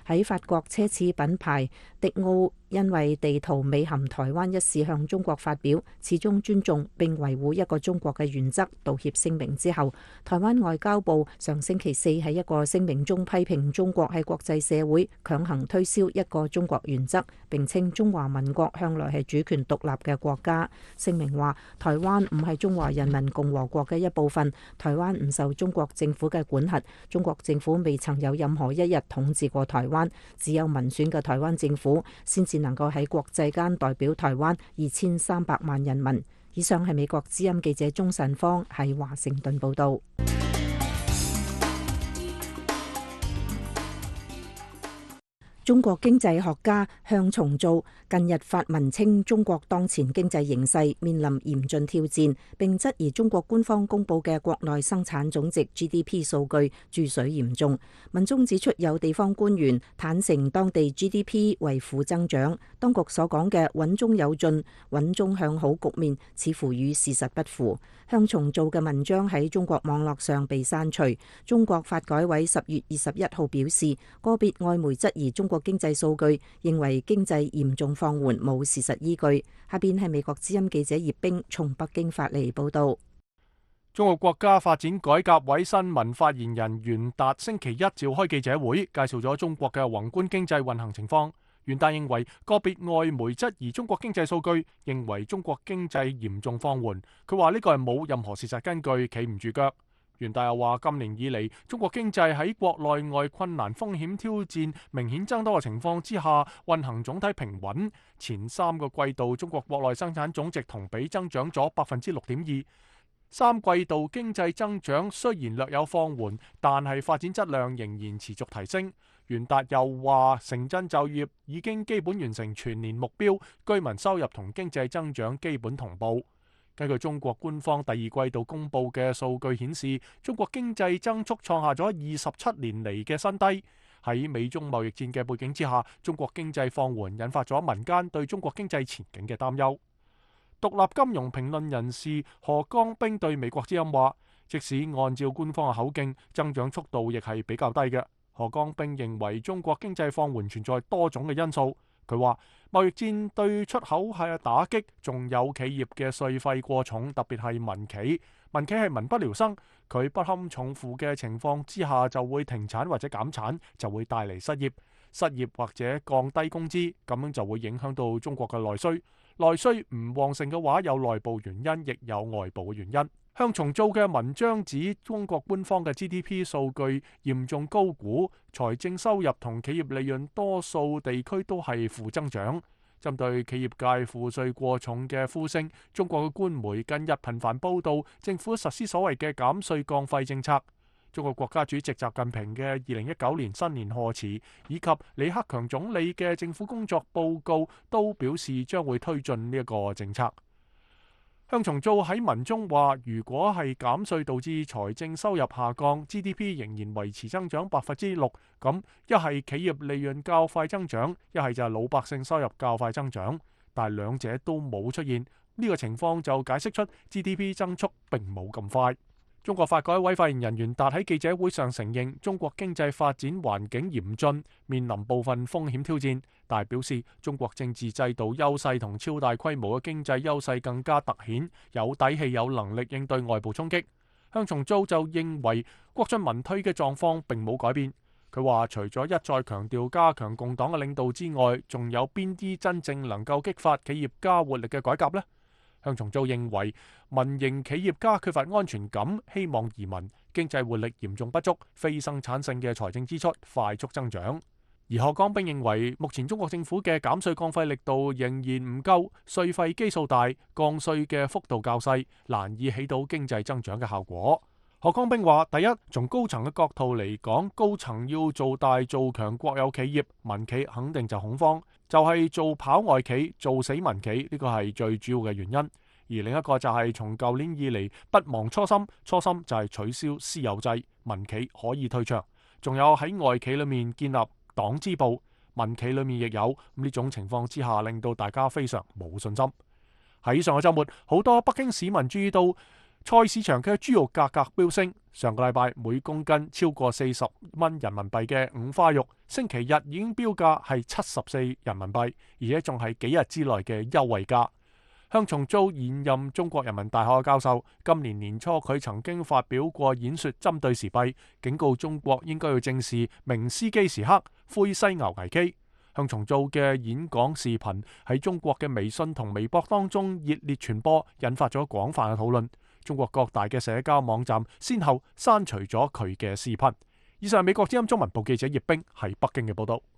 喺法國奢侈品牌迪奧因為地圖美含台灣一事向中國發表始終尊重並維護一個中國嘅原則道歉聲明之後，台灣外交部上星期四喺一個聲明中批評中國喺國際社會強行推銷一個中國原則，並稱中華民國向來係主權獨立嘅國家。聲明話台灣唔係中華人民共和國嘅一部分，台灣唔受中國政府嘅管轄，中國政府未曾有任何一日統治過台灣，只有民選嘅台灣政府先至能夠喺國際間代表台灣2300萬人民。以上係美國之音記者鍾晨芳喺華盛頓報道。中國經濟學家向松造近日發文稱，中國當前經濟形勢面臨嚴峻挑戰，並質疑中國官方公佈嘅國內生產總值 GDP 數據注水嚴重。文中指出，有地方官員坦承當地 GDP 為負增長，當局所講嘅穩中有進、穩中向好局面似乎與事實不符。向松造嘅文章喺中國網絡上被刪除。中國發改委10月21號表示，個別外媒質疑中國經濟數據，認為經濟嚴重放緩，冇事實依據。下邊係美國之音記者葉冰從北京發嚟報道。 中國國家發展改革委新聞發言人袁達星期一召開記者會，介紹咗中國嘅宏觀經濟運行情況。袁達認為個別外媒質疑中國經濟數據，認為中國經濟嚴重放緩。佢話呢個係冇任何事實根據，企唔住腳。袁達又話，今年以嚟，中國經濟喺國內外困難風險挑戰明顯增多嘅情況之下，運行總體平穩。前3個季度，中國國內生產總值同比增長咗6.2%。3季度經濟增長雖然略有放緩，但係發展質量仍然持續提升。袁達又話，城鎮就業已經基本完成全年目標，居民收入同經濟增長基本同步。根據中國官方第2季度公布嘅數據顯示，中國經濟增速創下咗27年嚟嘅新低。喺美中貿易戰嘅背景之下，中國經濟放緩引發咗民間對中國經濟前景嘅擔憂。獨立金融評論人士何江兵對美國之音話，即使按照官方嘅口徑，增長速度亦係比較低嘅。何江兵認為中國經濟放緩存在多種嘅因素。佢話貿易戰對出口係打擊，仲有企業嘅稅費過重，特別係民企。民企係民不聊生，佢不堪重負嘅情況之下就會停產或者減產，就會帶嚟失業。失業或者降低工資，咁樣就會影響到中國嘅內需。內需唔旺盛嘅話，有內部原因，亦有外部嘅原因。向松造嘅文章指，中國官方嘅 GDP 數據嚴重高估，財政收入同企業利潤多數地區都係負增長。針對企業界賦稅過重嘅呼聲，中國嘅官媒近日頻繁報導政府實施所謂嘅減稅降費政策。中國國家主席習近平嘅2019年新年賀詞以及李克強總理嘅政府工作報告都表示將會推進呢一個政策。向松造喺文中話，如果係減稅導致財政收入下降， GDP 仍然維持增長6%，咁一係企業利潤較快增長，一係就係老百姓收入較快增長，但係兩者都冇出現，呢個情況就解釋出 GDP 增速並冇咁快。中國發改委發言人袁達喺記者會上承認，中國經濟發展環境嚴峻，面臨部分風險挑戰，但係表示中國政治制度優勢同超大規模嘅經濟優勢更加突顯，有底氣有能力應對外部衝擊。向松造就認為國進民退嘅狀況並冇改變。佢話除咗一再強調加強共黨嘅領導之外，仲有邊啲真正能夠激發企業家活力嘅改革呢？向松造認為民營企業家缺乏安全感，希望移民，經濟活力嚴重不足，非生產性嘅財政支出快速增長。而何江兵認為目前中國政府嘅減稅降費力度仍然唔夠，稅費基數大，降稅嘅幅度較細，難以起到經濟增長嘅效果。何江兵話：第一，從高層嘅角度嚟講，高層要做大做強國有企業，民企肯定就恐慌，就係做跑外企，做死民企，呢個係最主要嘅原因。而另一個就係從舊年以嚟不忘初心，初心就係取消私有制，民企可以退場。仲有喺外企裏面建立黨支部，民企裏面亦有，呢種情況之下，令到大家非常冇信心。喺上個週末，好多北京市民注意到菜市場嘅豬肉價格飆升，上個禮拜每公斤超過40蚊人民幣嘅五花肉，星期日已經標價係74人民幣，而且仲係幾日之內嘅優惠價。向從租現任中國人民大學嘅教授，今年年初佢曾經發表過演說，針對時弊，警告中國應該要正視明斯基時刻、灰犀牛危機。向從租嘅演講視頻喺中國嘅微信同微博當中熱烈傳播，引發咗廣泛嘅討論。中國各大嘅社交網站先後刪除咗佢嘅視頻。以上係美國之音中文部記者葉冰喺北京嘅報道。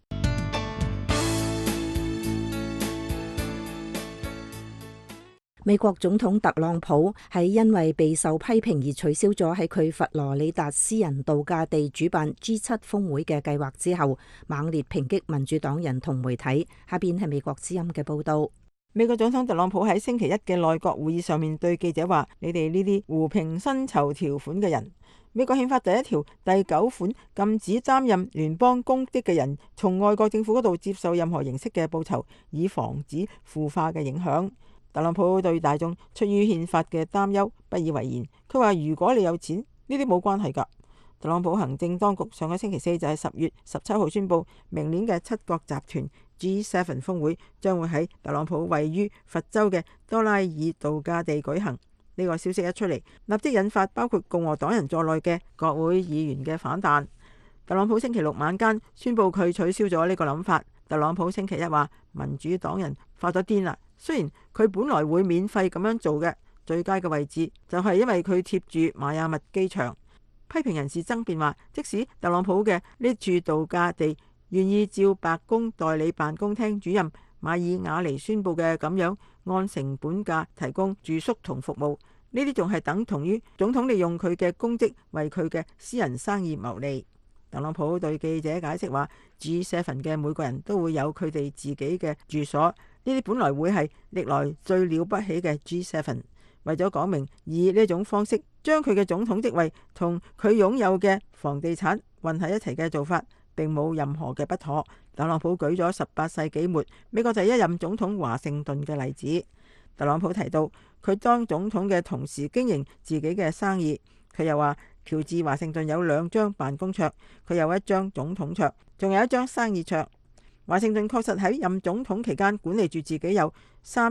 美國總統特朗普係因為備受批評而取消咗喺佢佛羅里達私人度假地主辦 G7 峰會嘅計劃之後，猛烈抨擊民主黨人同媒體。下邊係美國之音嘅報道。 美國總統特朗普喺星期一嘅內閣會議上面對記者話：你哋呢啲互評薪酬條款嘅人，美國憲法第1條第9款禁止擔任聯邦公職嘅人從外國政府嗰度接受任何形式嘅報酬，以防止腐化嘅影響。特朗普對大眾出於憲法嘅擔憂不以為然。佢話：如果你有錢，呢啲冇關係㗎。特朗普行政當局上個星期四就係10月17號宣布，明年嘅7國集團 G7 峰會將會喺特朗普位於佛州嘅多拉爾度假地舉行。呢個消息一出嚟，立即引發包括共和黨人在內嘅國會議員嘅反彈。特朗普星期六晚間宣布佢取消咗呢個諗法。特朗普星期一話：民主黨人發咗癲啦。雖然佢本來會免費咁樣做嘅，最佳嘅位置就係因為佢貼住邁阿密機場。批評人士爭辯話，即使特朗普嘅呢處度假地願意照白宮代理辦公廳主任馬爾瓦尼宣布嘅咁樣按成本價提供住宿同服務，呢啲仲係等同於總統利用佢嘅公職為佢嘅私人生意牟利。特朗普對記者解釋話，G7 嘅每個人都會有佢哋自己嘅住所。呢啲本來會係歷來最了不起嘅 G7， 為咗講明以呢種方式將佢嘅總統職位同佢擁有嘅房地產混喺一齊嘅做法並冇任何嘅不妥。特朗普舉咗18世紀末美國第一任總統華盛頓嘅例子。特朗普提到佢當總統嘅同時經營自己嘅生意。佢又話喬治華盛頓有2張辦公桌，佢有1張總統桌，仲有1張生意桌。華盛頓確實喺任總統期間管理住自己有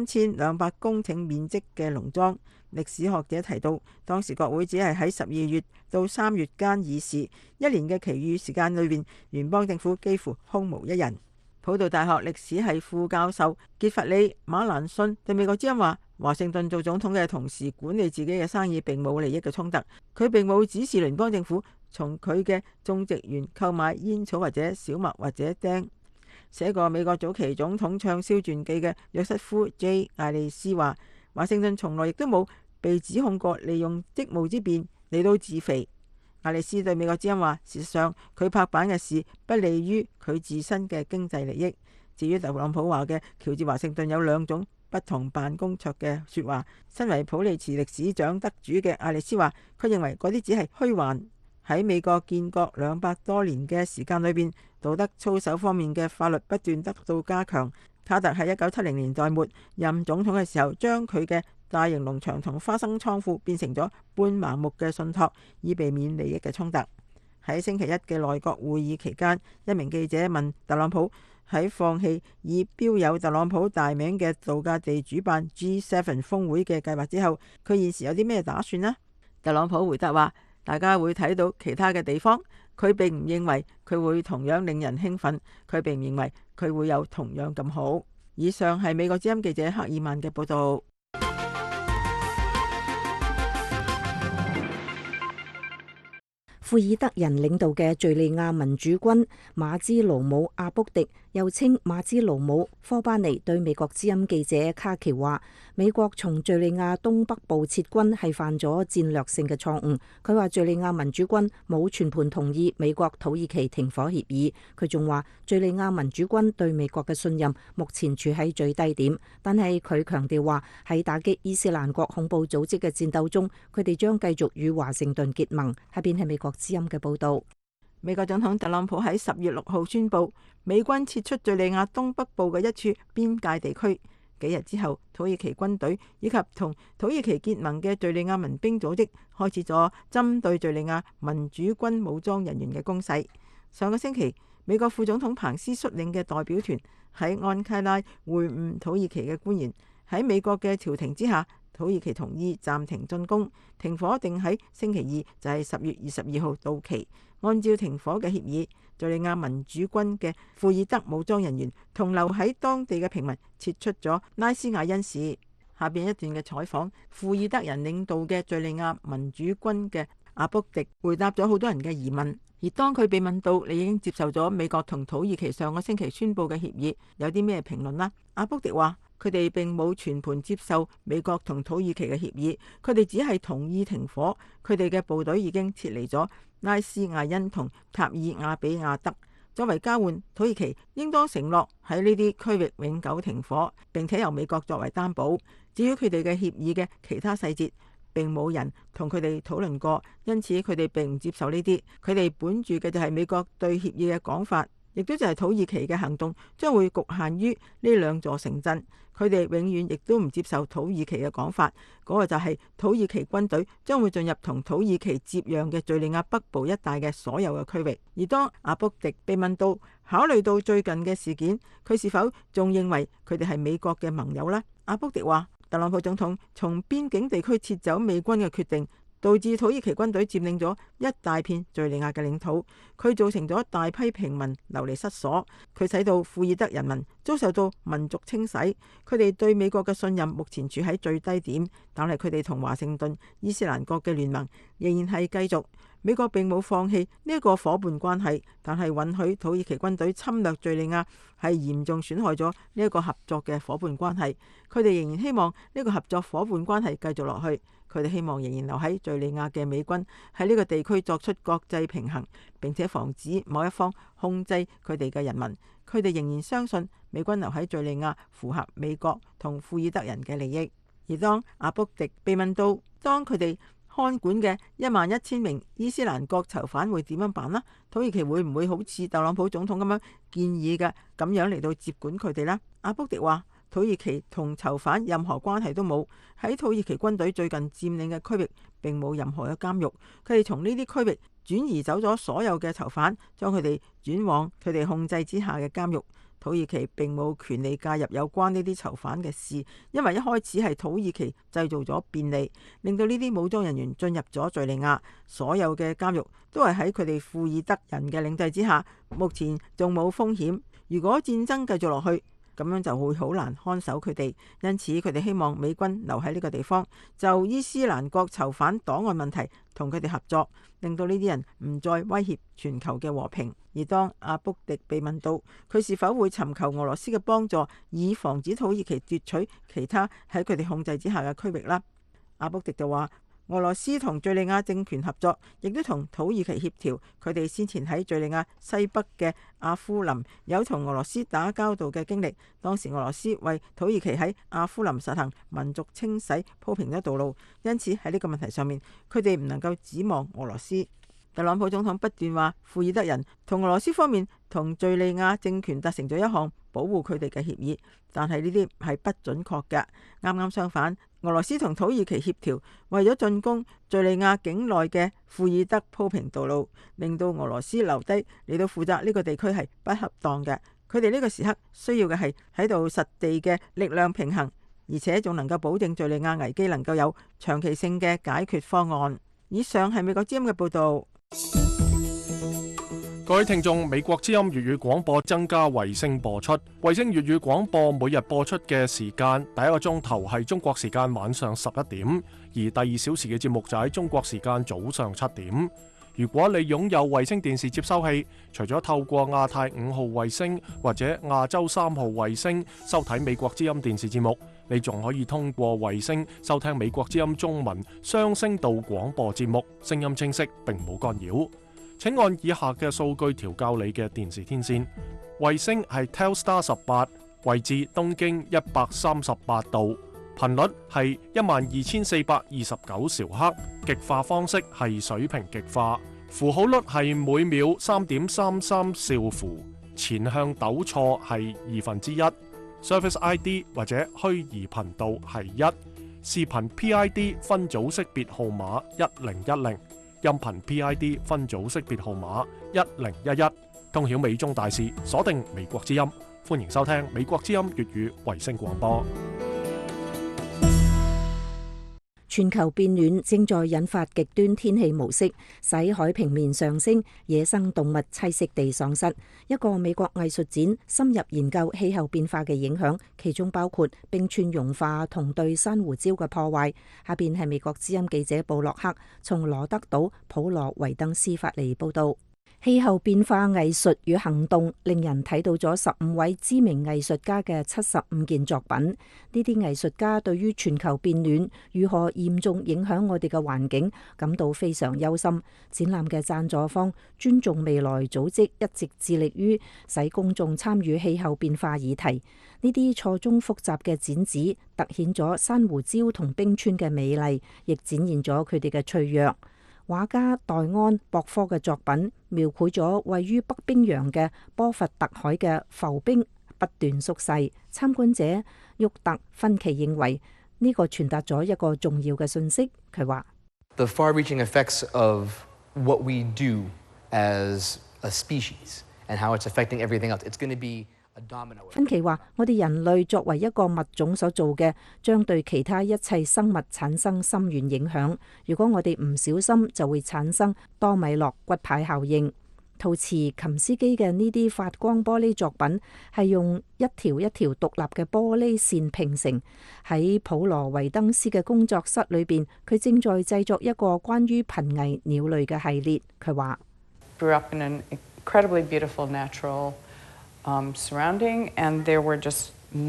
3200公頃面積嘅農莊。歷史學者提到，當時國會只係喺12月到3月間議事，一年嘅其餘時間裏邊，聯邦政府幾乎空無一人。普渡大學歷史系副教授傑弗里馬蘭遜對美國之音話：華盛頓做總統嘅同時管理自己嘅生意並冇利益嘅衝突，佢並冇指示聯邦政府從佢嘅種植園購買煙草或者小麥或者釘。寫過美國早期總統暢銷傳記嘅約瑟夫 J 艾利斯話：華盛頓從來亦都冇被指控過利用職務之便嚟到自肥。艾利斯對美國之音話：事實上佢拍板嘅事不利於佢自身嘅經濟利益。至於特朗普話嘅喬治華盛頓有2種不同辦公桌嘅說話，身為普利茨歷史獎得主嘅艾利斯話：佢認為嗰啲只係虛幻。喺美國建國200多年嘅時間裏邊，道德操守方面嘅法律不斷得到加強。卡特喺1970年代末任總統嘅時候，將佢嘅大型農場同花生倉庫變成咗半盲目嘅信託，以避免利益嘅衝突。喺星期一嘅內閣會議期間，一名記者問特朗普喺放棄以標有特朗普大名嘅度假地主辦 G7 峰會嘅計劃之後，佢現時有啲咩打算呢？特朗普回答話：大家會睇到其他嘅地方，佢並唔認為佢會同樣令人興奮，佢並唔認為佢會有同樣咁好。以上係美國之音記者赫爾曼嘅報道。 庫爾德人領導嘅敘利亞民主軍馬茲盧姆阿卜迪，又稱馬茲盧姆科巴尼，對美國之音記者卡喬話：美國從敘利亞東北部撤軍係犯咗戰略性嘅錯誤。佢話敘利亞民主軍冇全盤同意美國土耳其停火協議。佢仲話敘利亞民主軍對美國嘅信任目前處喺最低點，但係佢強調話喺打擊伊斯蘭國恐怖組織嘅戰鬥中，佢哋將繼續與華盛頓結盟。下邊係美國之音嘅報道。 美國總統特朗普喺10月6號宣布，美軍撤出敘利亞東北部嘅一處邊界地區。 幾日之後，土耳其軍隊以及同土耳其結盟嘅敘利亞民兵組織開始咗針對敘利亞民主軍武裝人員嘅攻勢。上個星期，美國副總統彭斯率領嘅代表團喺安卡拉會晤土耳其嘅官員。喺美國嘅調停之下，土耳其同意暫停進攻，停火定喺星期二，就係10月22號到期。按照停火嘅協議，敘利亞民主軍嘅庫爾德武裝人員同留喺當地嘅平民撤出咗拉斯亞恩市。下邊一段嘅採訪，庫爾德人領導嘅敘利亞民主軍嘅阿卜迪回答咗好多人嘅疑問。而當佢被問到你已經接受咗美國同土耳其上個星期宣佈嘅協議，有啲咩評論啦？阿卜迪話：佢哋並冇全盤接受美國同土耳其嘅協議，佢哋只係同意停火。佢哋嘅部隊已經撤離咗拉斯亞恩同塔爾亞比亞德。作為交換，土耳其應當承諾喺呢啲區域永久停火，並且由美國作為擔保。至於佢哋嘅協議嘅其他細節，並冇人同佢哋討論過，因此佢哋並唔接受呢啲。佢哋本住嘅就係美國對協議嘅講法，亦都就係土耳其嘅行動將會局限於呢兩座城鎮。佢哋永遠亦都唔接受土耳其嘅講法，嗰個就係土耳其軍隊將會進入同土耳其接壤嘅敘利亞北部一帶嘅所有嘅區域。而當阿卜迪被問到考慮到最近嘅事件，佢是否仲認為佢哋係美國嘅盟友呢？阿卜迪話：特朗普總統從邊境地區撤走美軍嘅決定，導致土耳其軍隊佔領咗一大片敘利亞嘅領土，佢造成咗大批平民流離失所，佢使到庫爾德人民遭受到民族清洗，佢哋對美國嘅信任目前處喺最低點，但係佢哋同華盛頓、伊斯蘭國嘅聯盟仍然係繼續。美國並冇放棄呢一個夥伴關係，但係允許土耳其軍隊侵略敘利亞係嚴重損害咗呢一個合作嘅夥伴關係。佢哋仍然希望呢個合作夥伴關係繼續落去。佢哋希望仍然留喺敘利亞嘅美軍喺呢個地區作出國際平衡，並且防止某一方控制佢哋嘅人民。佢哋仍然相信美軍留喺敘利亞符合美國同庫爾德人嘅利益。而當阿卜迪被問到當佢哋看管嘅11000名伊斯蘭國囚犯會點樣辦呢？土耳其會唔會好似特朗普總統咁樣建議嘅咁樣嚟到接管佢哋呢？阿卜迪話：土耳其同囚犯任何關係都冇，喺土耳其軍隊最近佔領嘅區域並冇任何嘅監獄，佢哋從呢啲區域轉移走咗所有嘅囚犯，將佢哋轉往佢哋控制之下嘅監獄。土耳其並冇權利介入有關呢啲囚犯嘅事，因為一開始係土耳其製造咗便利，令到呢啲武裝人員進入咗敘利亞。所有嘅監獄都係喺佢哋庫爾德人嘅領制之下，目前仲冇風險。如果戰爭繼續落去，咁樣就會好難看守佢哋，因此佢哋希望美軍留喺呢個地方，就伊斯蘭國囚犯檔案問題同佢哋合作，令到呢啲人唔再威脅全球嘅和平。而當阿卜迪被問到佢是否會尋求俄羅斯嘅幫助，以防止土耳其奪取其他喺佢哋控制之下嘅區域啦，阿卜迪就話：俄羅斯同敘利亞政權合作，亦都同土耳其協調。佢哋先前喺敘利亞西北嘅阿夫林有同俄羅斯打交道嘅經歷。當時俄羅斯為土耳其喺阿夫林實行民族清洗鋪平咗道路，因此喺呢個問題上面，佢哋唔能夠指望俄羅斯。特朗普總統不斷話庫爾德人同俄羅斯方面同敘利亞政權達成咗一項保護佢哋嘅協議，但係呢啲係不準確嘅。啱啱相反，俄羅斯同土耳其協調，為咗進攻敘利亞境內嘅庫爾德鋪平道路，令到俄羅斯留低嚟到負責呢個地區係不恰當嘅。佢哋呢個時刻需要嘅係喺度實地嘅力量平衡，而且仲能夠保證敘利亞危機能夠有長期性嘅解決方案。以上係美國之音嘅報導。 各位聽眾，美國之音粵語廣播增加衛星播出，衛星粵語廣播每日播出嘅時間，第一個鐘頭係中國時間晚上11點，而第2小時嘅節目就喺中國時間早上7點。如果你擁有衛星電視接收器，除咗透過亞太5號衛星或者亞洲3號衛星收睇美國之音電視節目，你仲可以通過衛星收聽美國之音中文雙聲道廣播節目，聲音清晰並冇干擾。請按以下嘅數據調校你嘅電視天線。衛星係 Telstar 18，位置東經138度，頻率係12429兆赫，極化方式係水平極化，符號率係每秒3.33兆符，前向糾錯係1/2。 Service ID 或者虛擬頻道係1，視頻 PID 分組識別號碼1010，音頻 PID 分組識別號碼1011。通曉美中大事，鎖定美國之音，歡迎收聽美國之音粵語衛星廣播。 全球變暖正在引發極端天氣模式，使海平面上升，野生動物棲息地喪失。一個美國藝術展深入研究氣候變化嘅影響，其中包括冰川融化同對珊瑚礁嘅破壞。下邊係美國之音記者布洛克從羅德島普羅維登斯發嚟報道。氣候變化藝術與行動令人睇到咗15位知名藝術家嘅75件作品。呢啲藝術家對於全球變暖如何嚴重影響我哋嘅環境感到非常憂心。展覽嘅贊助方尊重未來組織一直致力於使公眾參與氣候變化議題。呢啲錯綜複雜嘅展紙凸顯咗珊瑚礁同冰川嘅美麗，亦展現咗佢哋嘅脆弱。畫家黛安博科嘅作品描繪咗位於北冰洋嘅波佛特海嘅浮冰不斷縮細。參觀者沃特芬奇認為呢個傳達咗一個重要嘅信息。佢話 ：The far-reaching effects of what we do as a species and how it's affecting everything else. It's going to be芬奇話：我哋人類作為一個物種所做嘅，將對其他一切生物產生深遠影響。如果我哋唔小心，就會產生多米諾骨牌效應。陶瓷琴斯基嘅呢啲發光玻璃作品係用一條一條獨立嘅玻璃線拼成。喺普羅維登斯嘅工作室裏邊，佢正在製作一個關於瀕危鳥類嘅系列。佢話 ：Grew up in an incredibly beautiful natural surrounding, and there were just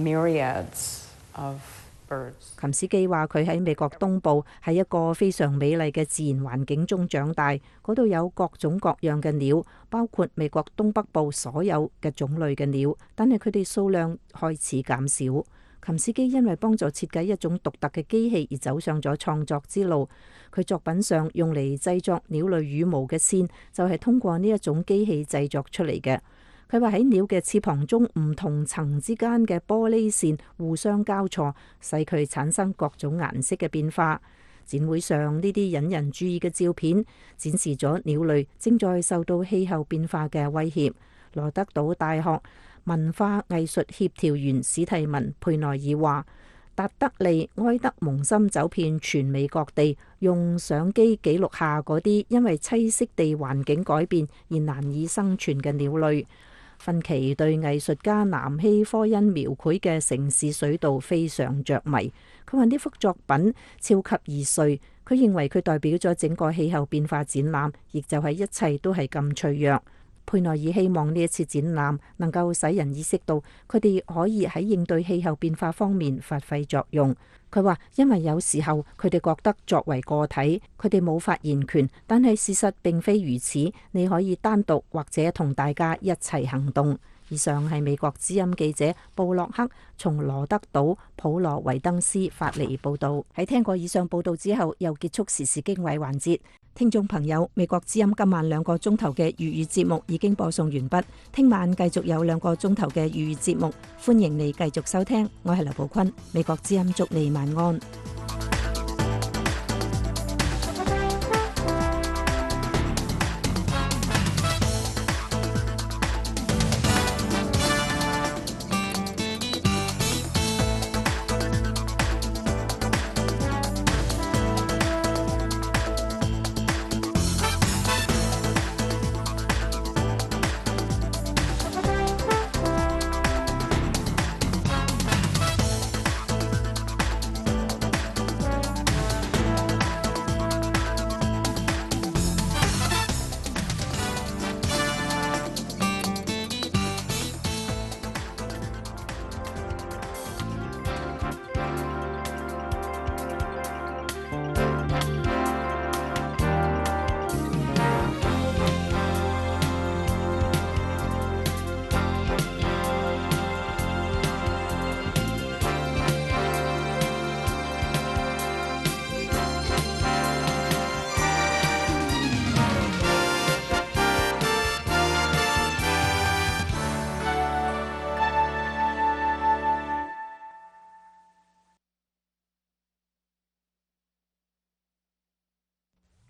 myriads of birds. 琴斯基話：佢喺美國東部喺一個非常美麗嘅自然環境中長大，嗰度有各種各樣嘅鳥，包括美國東北部所有嘅種類嘅鳥，但係佢哋數量開始減少。琴斯基因為幫助設計一種獨特嘅機器而走上咗創作之路。佢作品上用嚟製作鳥類羽毛嘅線，就係通過呢一種機器製作出嚟嘅。佢話喺鳥嘅翅膀中唔同層之間嘅玻璃線互相交錯，使佢產生各種顏色嘅變化。展會上呢啲引人注意嘅照片展示咗鳥類正在受到氣候變化嘅威脅。羅德島大學文化藝術協調員史蒂文佩內爾話：達德利埃德蒙森走遍全美各地，用相機記錄下嗰啲因為棲息地環境改變而難以生存嘅鳥類。芬奇對藝術家南希科恩描繪嘅城市水道非常着迷。佢話呢幅作品超級易碎，佢認為佢代表咗整個氣候變化展覽，亦就係一切都係咁脆弱。佩內爾希望呢一次展覽能夠使人意識到佢哋可以喺應對氣候變化方面發揮作用。佢話因為有時候佢哋覺得作為個體佢哋冇發言權，但係事實並非如此，你可以單獨或者同大家一齊行動。以上係美國之音記者布洛克從羅德島普羅維登斯發嚟報道。喺聽過以上報道之後，又結束時事經緯環節。聽眾朋友，美國之音今晚2個鐘頭嘅粵語節目已經播送完畢，聽晚繼續有2個鐘頭嘅粵語節目，歡迎你繼續收聽。我係劉寶坤，美國之音祝你晚安。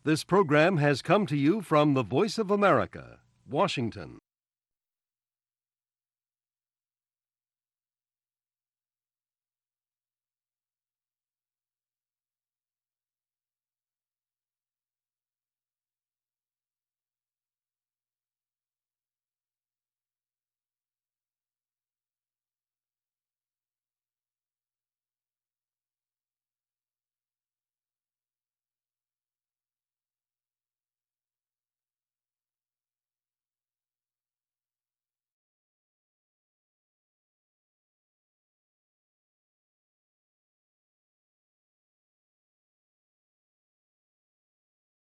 This program has come to you from the Voice of America, Washington.